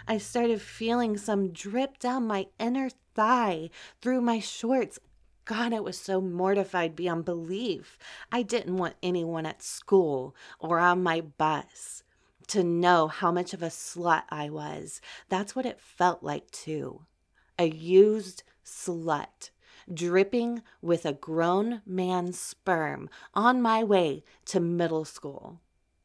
I started feeling some drip down my inner thigh through my shorts. God, I was so mortified beyond belief. I didn't want anyone at school or on my bus to know how much of a slut I was. That's what it felt like, too. A used slut, dripping with a grown man's sperm on my way to middle school.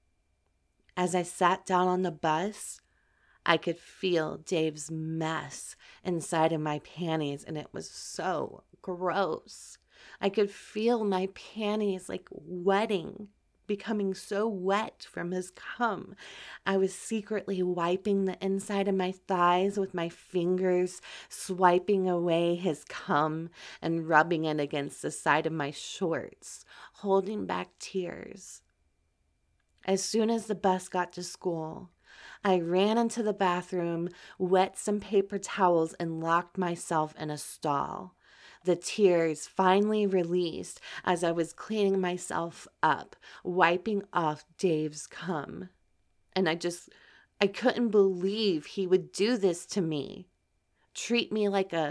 As I sat down on the bus, I could feel Dave's mess inside of my panties, and it was so gross. I could feel my panties like wetting, becoming so wet from his cum. I was secretly wiping the inside of my thighs with my fingers, swiping away his cum and rubbing it against the side of my shorts, holding back tears. As soon as the bus got to school, I ran into the bathroom, wet some paper towels, and locked myself in a stall. The tears finally released as I was cleaning myself up, wiping off Dave's cum. And I couldn't believe he would do this to me. Treat me like a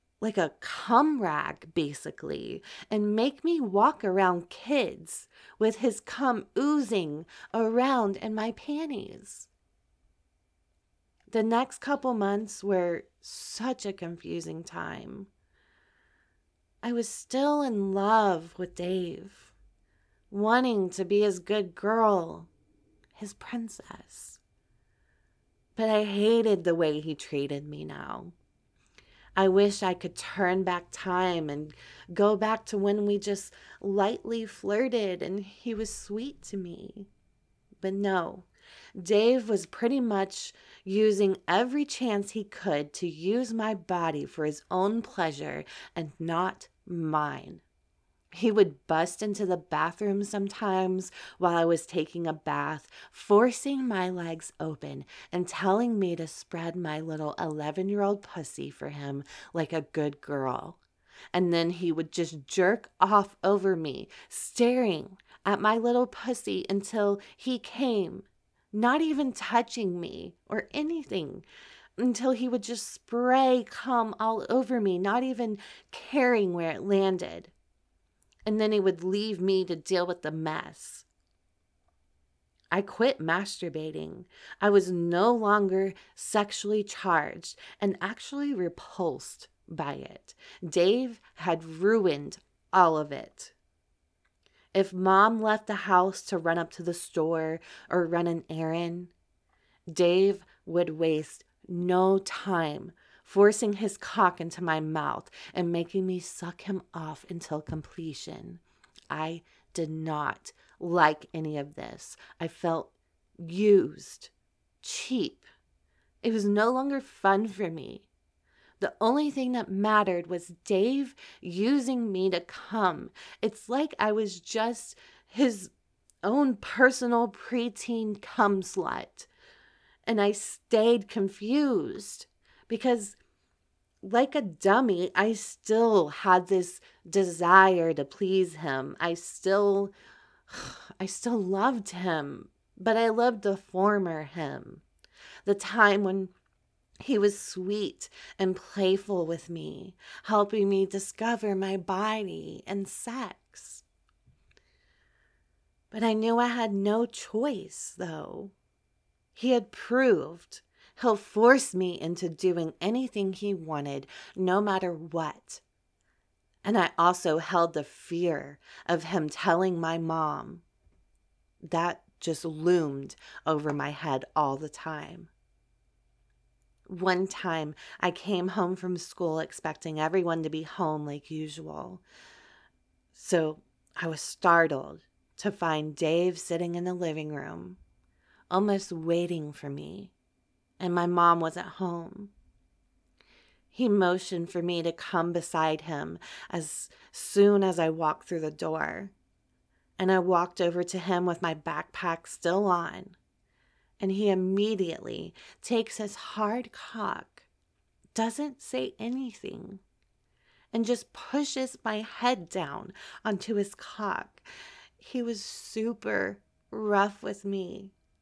cum rag, basically, and make me walk around kids with his cum oozing around in my panties. The next couple months were such a confusing time. I was still in love with Dave, wanting to be his good girl, his princess. But I hated the way he treated me now. I wish I could turn back time and go back to when we just lightly flirted and he was sweet to me. But no, Dave was pretty much using every chance he could to use my body for his own pleasure and not mine. He would bust into the bathroom sometimes while I was taking a bath, forcing my legs open and telling me to spread my little 11-year-old pussy for him like a good girl. And then he would just jerk off over me, staring at my little pussy until he came, not even touching me or anything, until he would just spray cum all over me, not even caring where it landed. And then he would leave me to deal with the mess. I quit masturbating. I was no longer sexually charged and actually repulsed by it. Dave had ruined all of it. If Mom left the house to run up to the store or run an errand, Dave would waste no time forcing his cock into my mouth and making me suck him off until completion. I did not like any of this. I felt used, cheap. It was no longer fun for me. The only thing that mattered was Dave using me to come. It's like I was just his own personal preteen cum slut. And I stayed confused because, like a dummy, I still had this desire to please him. I still loved him, but I loved the former him. The time when he was sweet and playful with me, helping me discover my body and sex. But I knew I had no choice, though. He had proved he'll force me into doing anything he wanted, no matter what. And I also held the fear of him telling my mom. That just loomed over my head all the time. One time, I came home from school expecting everyone to be home like usual. So I was startled to find Dave sitting in the living room, almost waiting for me, and my mom wasn't home. He motioned for me to come beside him as soon as I walked through the door, and I walked over to him with my backpack still on. And he immediately takes his hard cock, doesn't say anything, and just pushes my head down onto his cock. He was super rough with me,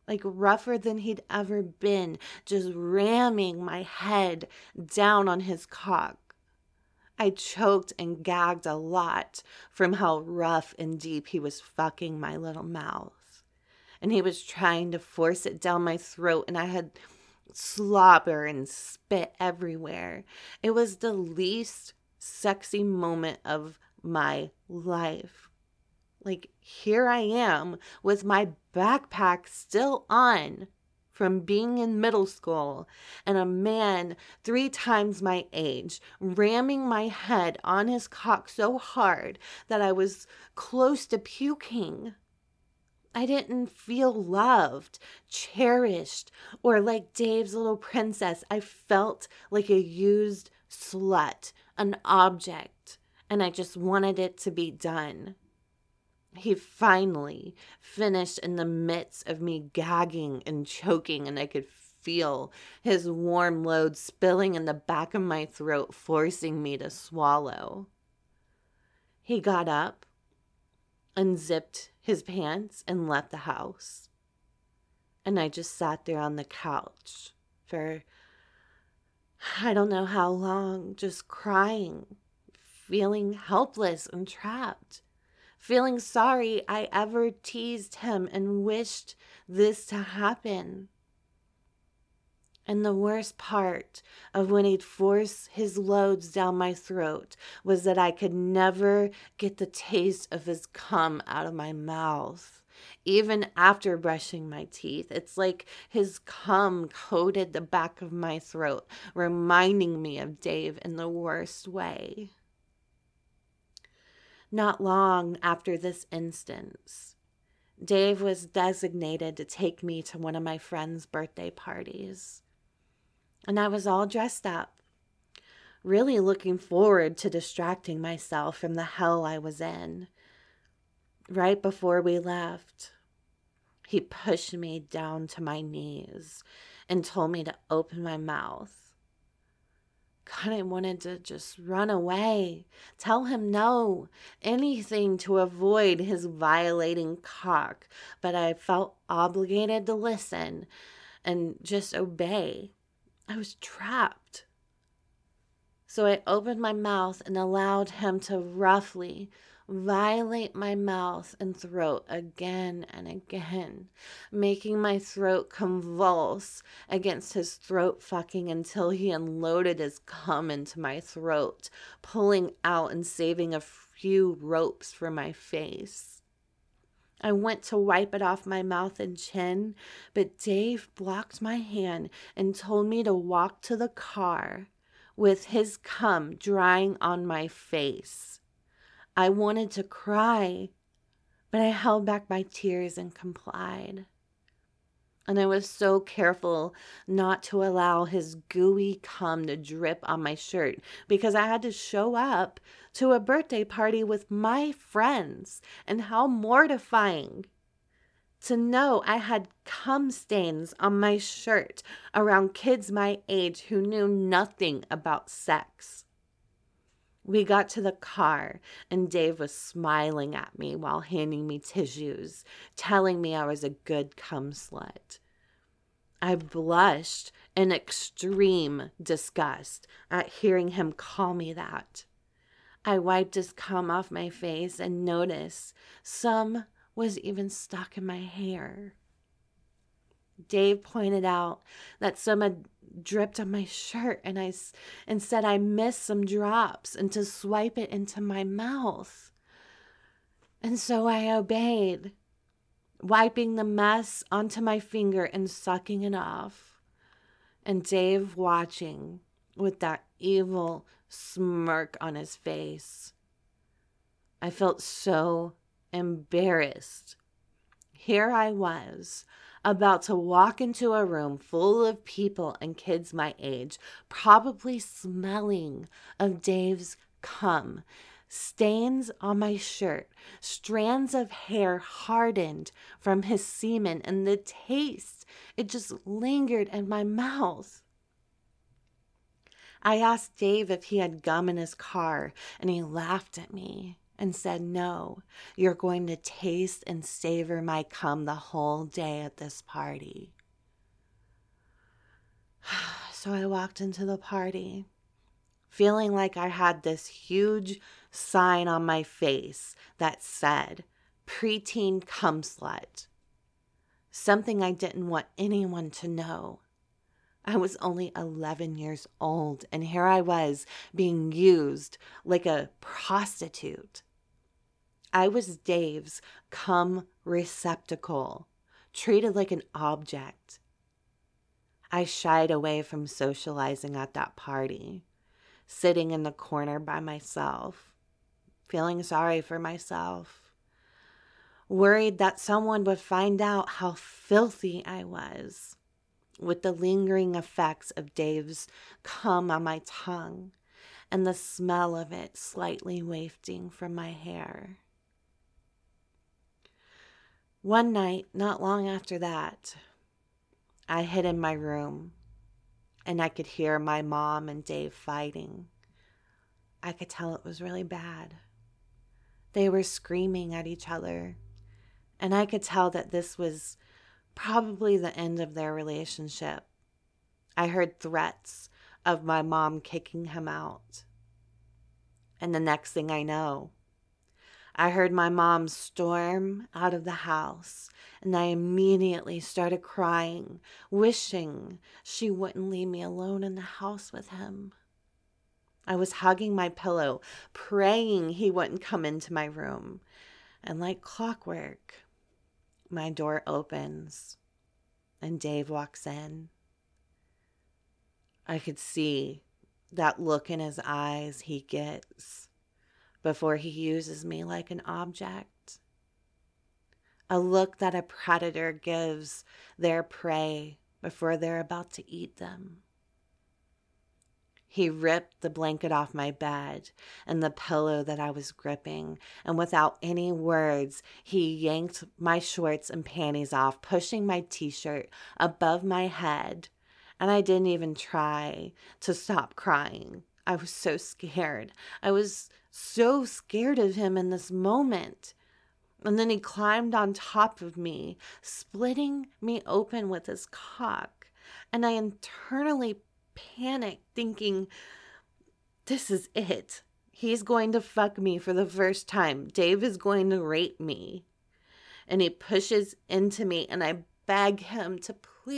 like rougher than he'd ever been, just ramming my head down on his cock. I choked and gagged a lot from how rough and deep he was fucking my little mouth. And he was trying to force it down my throat, and I had slobber and spit everywhere. It was the least sexy moment of my life. Like, here I am with my backpack still on from being in middle school, and a man 3 times my age ramming my head on his cock so hard that I was close to puking. I didn't feel loved, cherished, or like Dave's little princess. I felt like a used slut, an object, and I just wanted it to be done. He finally finished in the midst of me gagging and choking, and I could feel his warm load spilling in the back of my throat, forcing me to swallow. He got up, unzipped his pants, and left the house. And I just sat there on the couch for I don't know how long, just crying, feeling helpless and trapped. Feeling sorry I ever teased him and wished this to happen. And the worst part of when he'd force his loads down my throat was that I could never get the taste of his cum out of my mouth. Even after brushing my teeth, it's like his cum coated the back of my throat, reminding me of Dave in the worst way. Not long after this instance, Dave was designated to take me to one of my friend's birthday parties. And I was all dressed up, really looking forward to distracting myself from the hell I was in. Right before we left, he pushed me down to my knees and told me to open my mouth. God, I wanted to just run away, tell him no, anything to avoid his violating cock, but I felt obligated to listen and just obey. I was trapped. So I opened my mouth and allowed him to roughly violate my mouth and throat again and again, making my throat convulse against his throat fucking until he unloaded his cum into my throat, pulling out and saving a few ropes for my face. I went to wipe it off my mouth and chin, but Dave blocked my hand and told me to walk to the car with his cum drying on my face. I wanted to cry, but I held back my tears and complied. And I was so careful not to allow his gooey cum to drip on my shirt because I had to show up to a birthday party with my friends. And how mortifying to know I had cum stains on my shirt around kids my age who knew nothing about sex. We got to the car, and Dave was smiling at me while handing me tissues, telling me I was a good cum slut. I blushed in extreme disgust at hearing him call me that. I wiped his cum off my face and noticed some was even stuck in my hair. Dave pointed out that some had dripped on my shirt and said I missed some drops and to swipe it into my mouth. And so I obeyed, wiping the mess onto my finger and sucking it off. And Dave watching with that evil smirk on his face. I felt so embarrassed. Here I was, about to walk into a room full of people and kids my age, probably smelling of Dave's cum, stains on my shirt, strands of hair hardened from his semen, and the taste, it just lingered in my mouth. I asked Dave if he had gum in his car, and he laughed at me and said, "No, you're going to taste and savor my cum the whole day at this party." So I walked into the party, feeling like I had this huge sign on my face that said, "Preteen cum slut." Something I didn't want anyone to know. I was only 11 years old, and here I was being used like a prostitute. I was Dave's cum receptacle, treated like an object. I shied away from socializing at that party, sitting in the corner by myself, feeling sorry for myself, worried that someone would find out how filthy I was, with the lingering effects of Dave's cum on my tongue and the smell of it slightly wafting from my hair. One night, not long after that, I hid in my room, and I could hear my mom and Dave fighting. I could tell it was really bad. They were screaming at each other, and I could tell that this was probably the end of their relationship. I heard threats of my mom kicking him out. And the next thing I know, I heard my mom storm out of the house, and I immediately started crying, wishing she wouldn't leave me alone in the house with him. I was hugging my pillow, praying he wouldn't come into my room. And like clockwork, my door opens, and Dave walks in. I could see that look in his eyes he gets before he uses me like an object. A look that a predator gives their prey before they're about to eat them. He ripped the blanket off my bed and the pillow that I was gripping, and without any words, he yanked my shorts and panties off, pushing my t-shirt above my head, and I didn't even try to stop crying. I was so scared. I was so scared of him in this moment. And then he climbed on top of me, splitting me open with his cock, and I internally panicked, thinking, this is it. He's going to fuck me for the first time. Dave is going to rape me. And he pushes into me, and I beg him to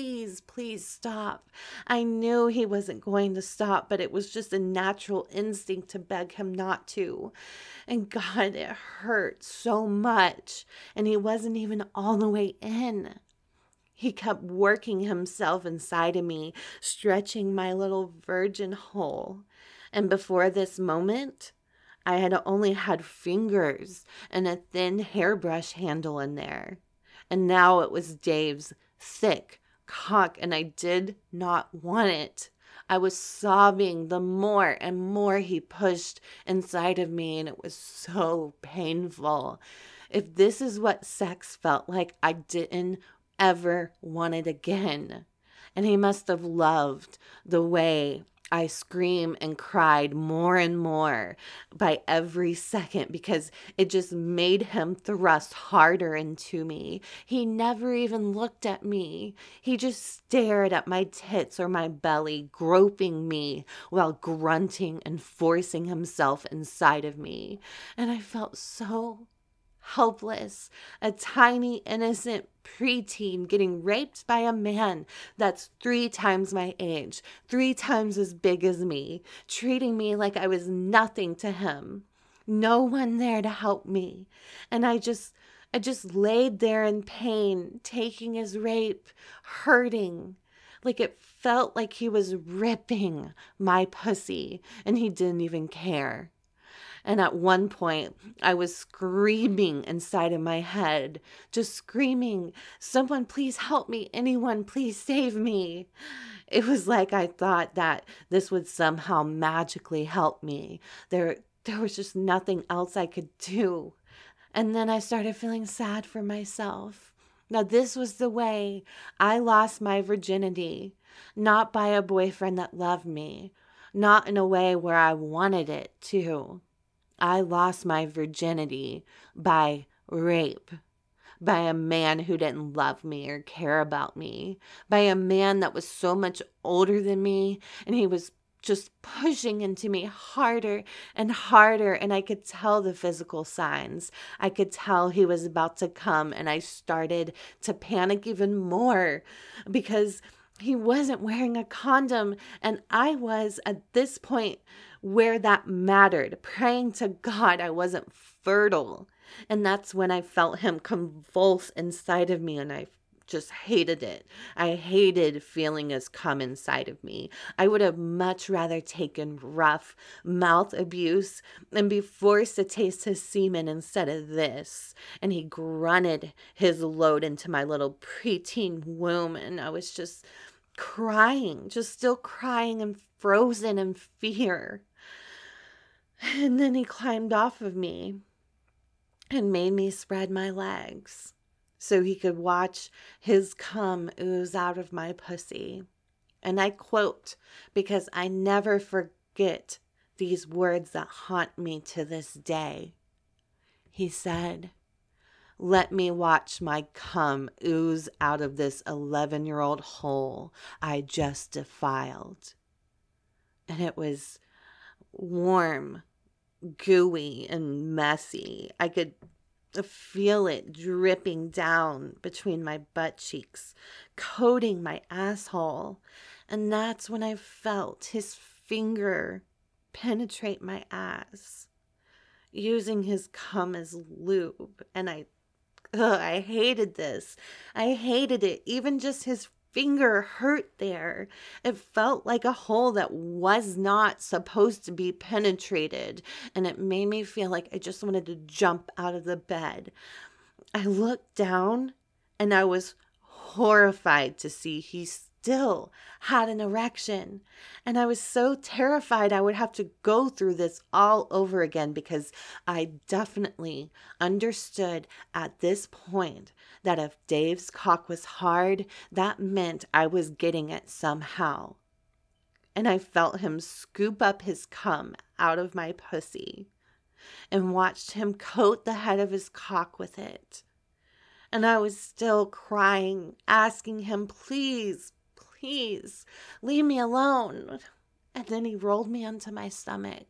please stop. I knew he wasn't going to stop, but it was just a natural instinct to beg him not to. And God, it hurt so much. And he wasn't even all the way in. He kept working himself inside of me, stretching my little virgin hole. And before this moment, I had only had fingers and a thin hairbrush handle in there. And now it was Dave's thick cock, and I did not want it. I was sobbing the more and more he pushed inside of me, and it was so painful. If this is what sex felt like, I didn't ever want it again. And he must have loved the way I screamed and cried more and more by every second, because it just made him thrust harder into me. He never even looked at me. He just stared at my tits or my belly, groping me while grunting and forcing himself inside of me. And I felt so helpless, a tiny, innocent preteen getting raped by a man that's 3 times my age, 3 times as big as me, treating me like I was nothing to him. No one there to help me. And I just laid there in pain, taking his rape, hurting. Like it felt like he was ripping my pussy, and he didn't even care. And at one point, I was screaming inside of my head, just screaming, "Someone please help me, anyone please save me." It was like I thought that this would somehow magically help me. There was just nothing else I could do. And then I started feeling sad for myself. Now, this was the way I lost my virginity, not by a boyfriend that loved me, not in a way where I wanted it to. I lost my virginity by rape, by a man who didn't love me or care about me, by a man that was so much older than me, and he was just pushing into me harder and harder, and I could tell the physical signs. I could tell he was about to come, and I started to panic even more because he wasn't wearing a condom, and I was at this point where that mattered, praying to God I wasn't fertile. And that's when I felt him convulse inside of me, and I just hated it. I hated feeling his cum inside of me. I would have much rather taken rough mouth abuse and be forced to taste his semen instead of this. And he grunted his load into my little preteen womb, and I was just crying, just still crying and frozen in fear. And then he climbed off of me and made me spread my legs so he could watch his cum ooze out of my pussy. And I quote, because I never forget these words that haunt me to this day. He said, "Let me watch my cum ooze out of this 11-year-old hole I just defiled." And it was warm, gooey, and messy. I could feel it dripping down between my butt cheeks, coating my asshole. And that's when I felt his finger penetrate my ass, using his cum as lube. And I hated this. I hated it. Even just his finger hurt there. It felt like a hole that was not supposed to be penetrated, and it made me feel like I just wanted to jump out of the bed. I looked down, and I was horrified to see he still had an erection, and I was so terrified I would have to go through this all over again, because I definitely understood at this point that if Dave's cock was hard, that meant I was getting it somehow. And I felt him scoop up his cum out of my pussy and watched him coat the head of his cock with it. And I was still crying, asking him, please, leave me alone. And then he rolled me onto my stomach.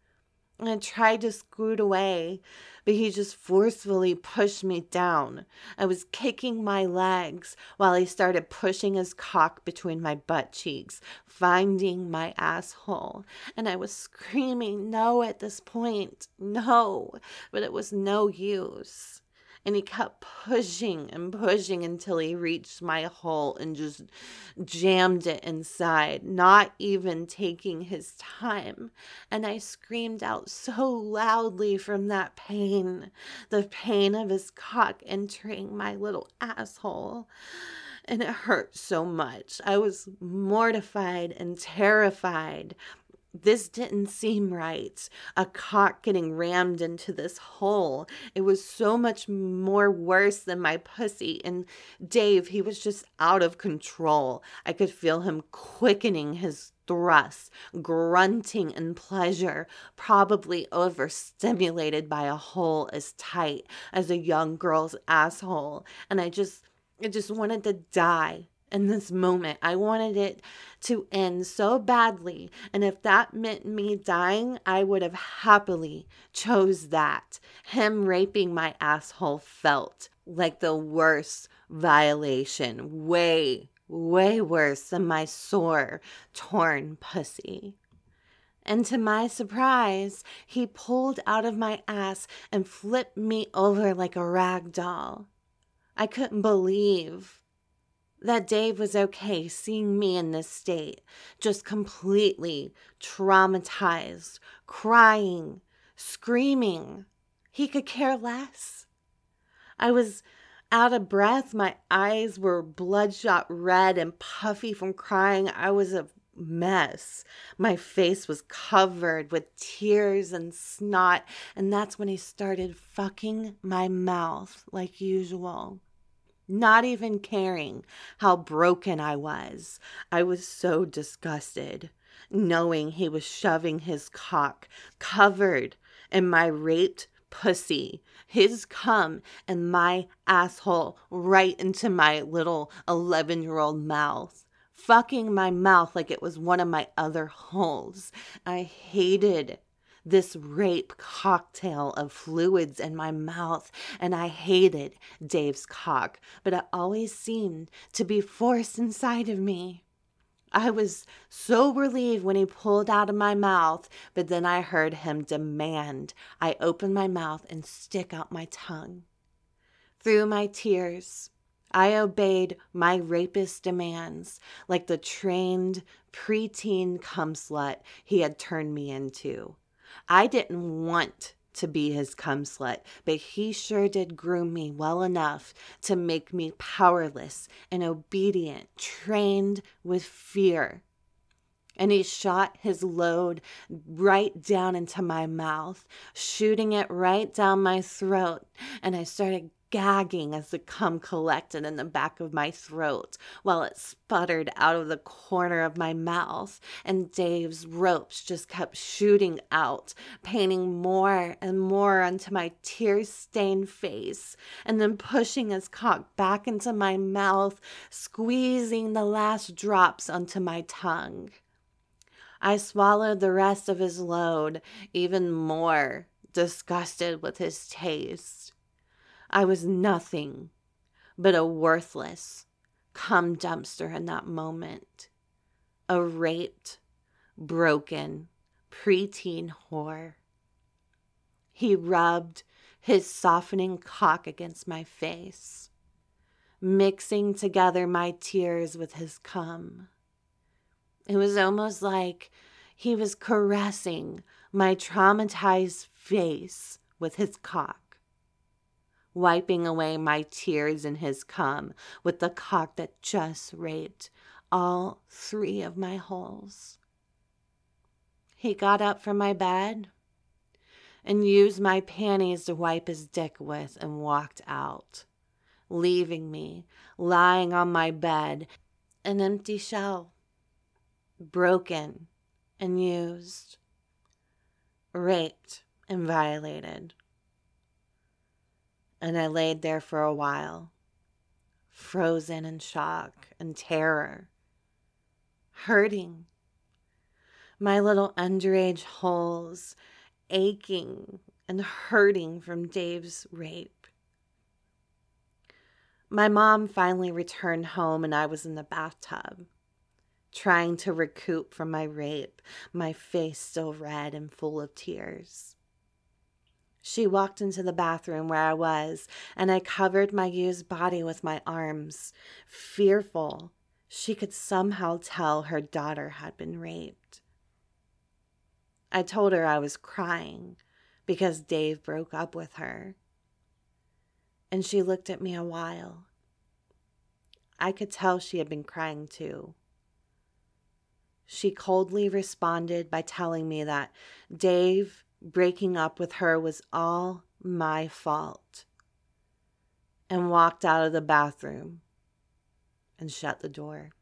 And I tried to scoot away, but he just forcefully pushed me down. I was kicking my legs while he started pushing his cock between my butt cheeks, finding my asshole. And I was screaming no at this point, no, but it was no use. And he kept pushing and pushing until he reached my hole and just jammed it inside, not even taking his time. And I screamed out so loudly from that pain, the pain of his cock entering my little asshole. And it hurt so much. I was mortified and terrified. This didn't seem right. A cock getting rammed into this hole. It was so much more worse than my pussy. And Dave, he was just out of control. I could feel him quickening his thrusts, grunting in pleasure, probably overstimulated by a hole as tight as a young girl's asshole. And I just wanted to die. In this moment, I wanted it to end so badly, and if that meant me dying, I would have happily chose that. Him raping my asshole felt like the worst violation, way worse than my sore, torn pussy. And to my surprise, he pulled out of my ass and flipped me over like a rag doll. I couldn't believe that Dave was okay seeing me in this state, just completely traumatized, crying, screaming. He could care less. I was out of breath. My eyes were bloodshot red and puffy from crying. I was a mess. My face was covered with tears and snot, and that's when he started fucking my mouth like usual. Not even caring how broken I was. I was so disgusted, knowing he was shoving his cock, covered and my raped pussy, his cum and my asshole right into my little 11-year-old mouth, fucking my mouth like it was one of my other holes. I hated this rape cocktail of fluids in my mouth, and I hated Dave's cock, but it always seemed to be forced inside of me. I was so relieved when he pulled out of my mouth, but then I heard him demand I open my mouth and stick out my tongue. Through my tears, I obeyed my rapist's demands like the trained preteen cum slut he had turned me into. I didn't want to be his cum slut, but he sure did groom me well enough to make me powerless and obedient, trained with fear. And he shot his load right down into my mouth, shooting it right down my throat, and I started gagging as the cum collected in the back of my throat while it sputtered out of the corner of my mouth, and Dave's ropes just kept shooting out, painting more and more onto my tear-stained face, and then pushing his cock back into my mouth, squeezing the last drops onto my tongue. I swallowed the rest of his load, even more disgusted with his taste. I was nothing but a worthless cum dumpster in that moment. A raped, broken, preteen whore. He rubbed his softening cock against my face, mixing together my tears with his cum. It was almost like he was caressing my traumatized face with his cock, wiping away my tears in his cum with the cock that just raped all 3 of my holes. He got up from my bed and used my panties to wipe his dick with and walked out, leaving me lying on my bed, an empty shell, broken and used, raped and violated. And I laid there for a while, frozen in shock and terror, hurting, my little underage holes aching and hurting from Dave's rape. My mom finally returned home and I was in the bathtub, trying to recoup from my rape, my face still red and full of tears. She walked into the bathroom where I was, and I covered my used body with my arms, fearful she could somehow tell her daughter had been raped. I told her I was crying because Dave broke up with her, and she looked at me a while. I could tell she had been crying too. She coldly responded by telling me that Dave breaking up with her was all my fault, and walked out of the bathroom and shut the door.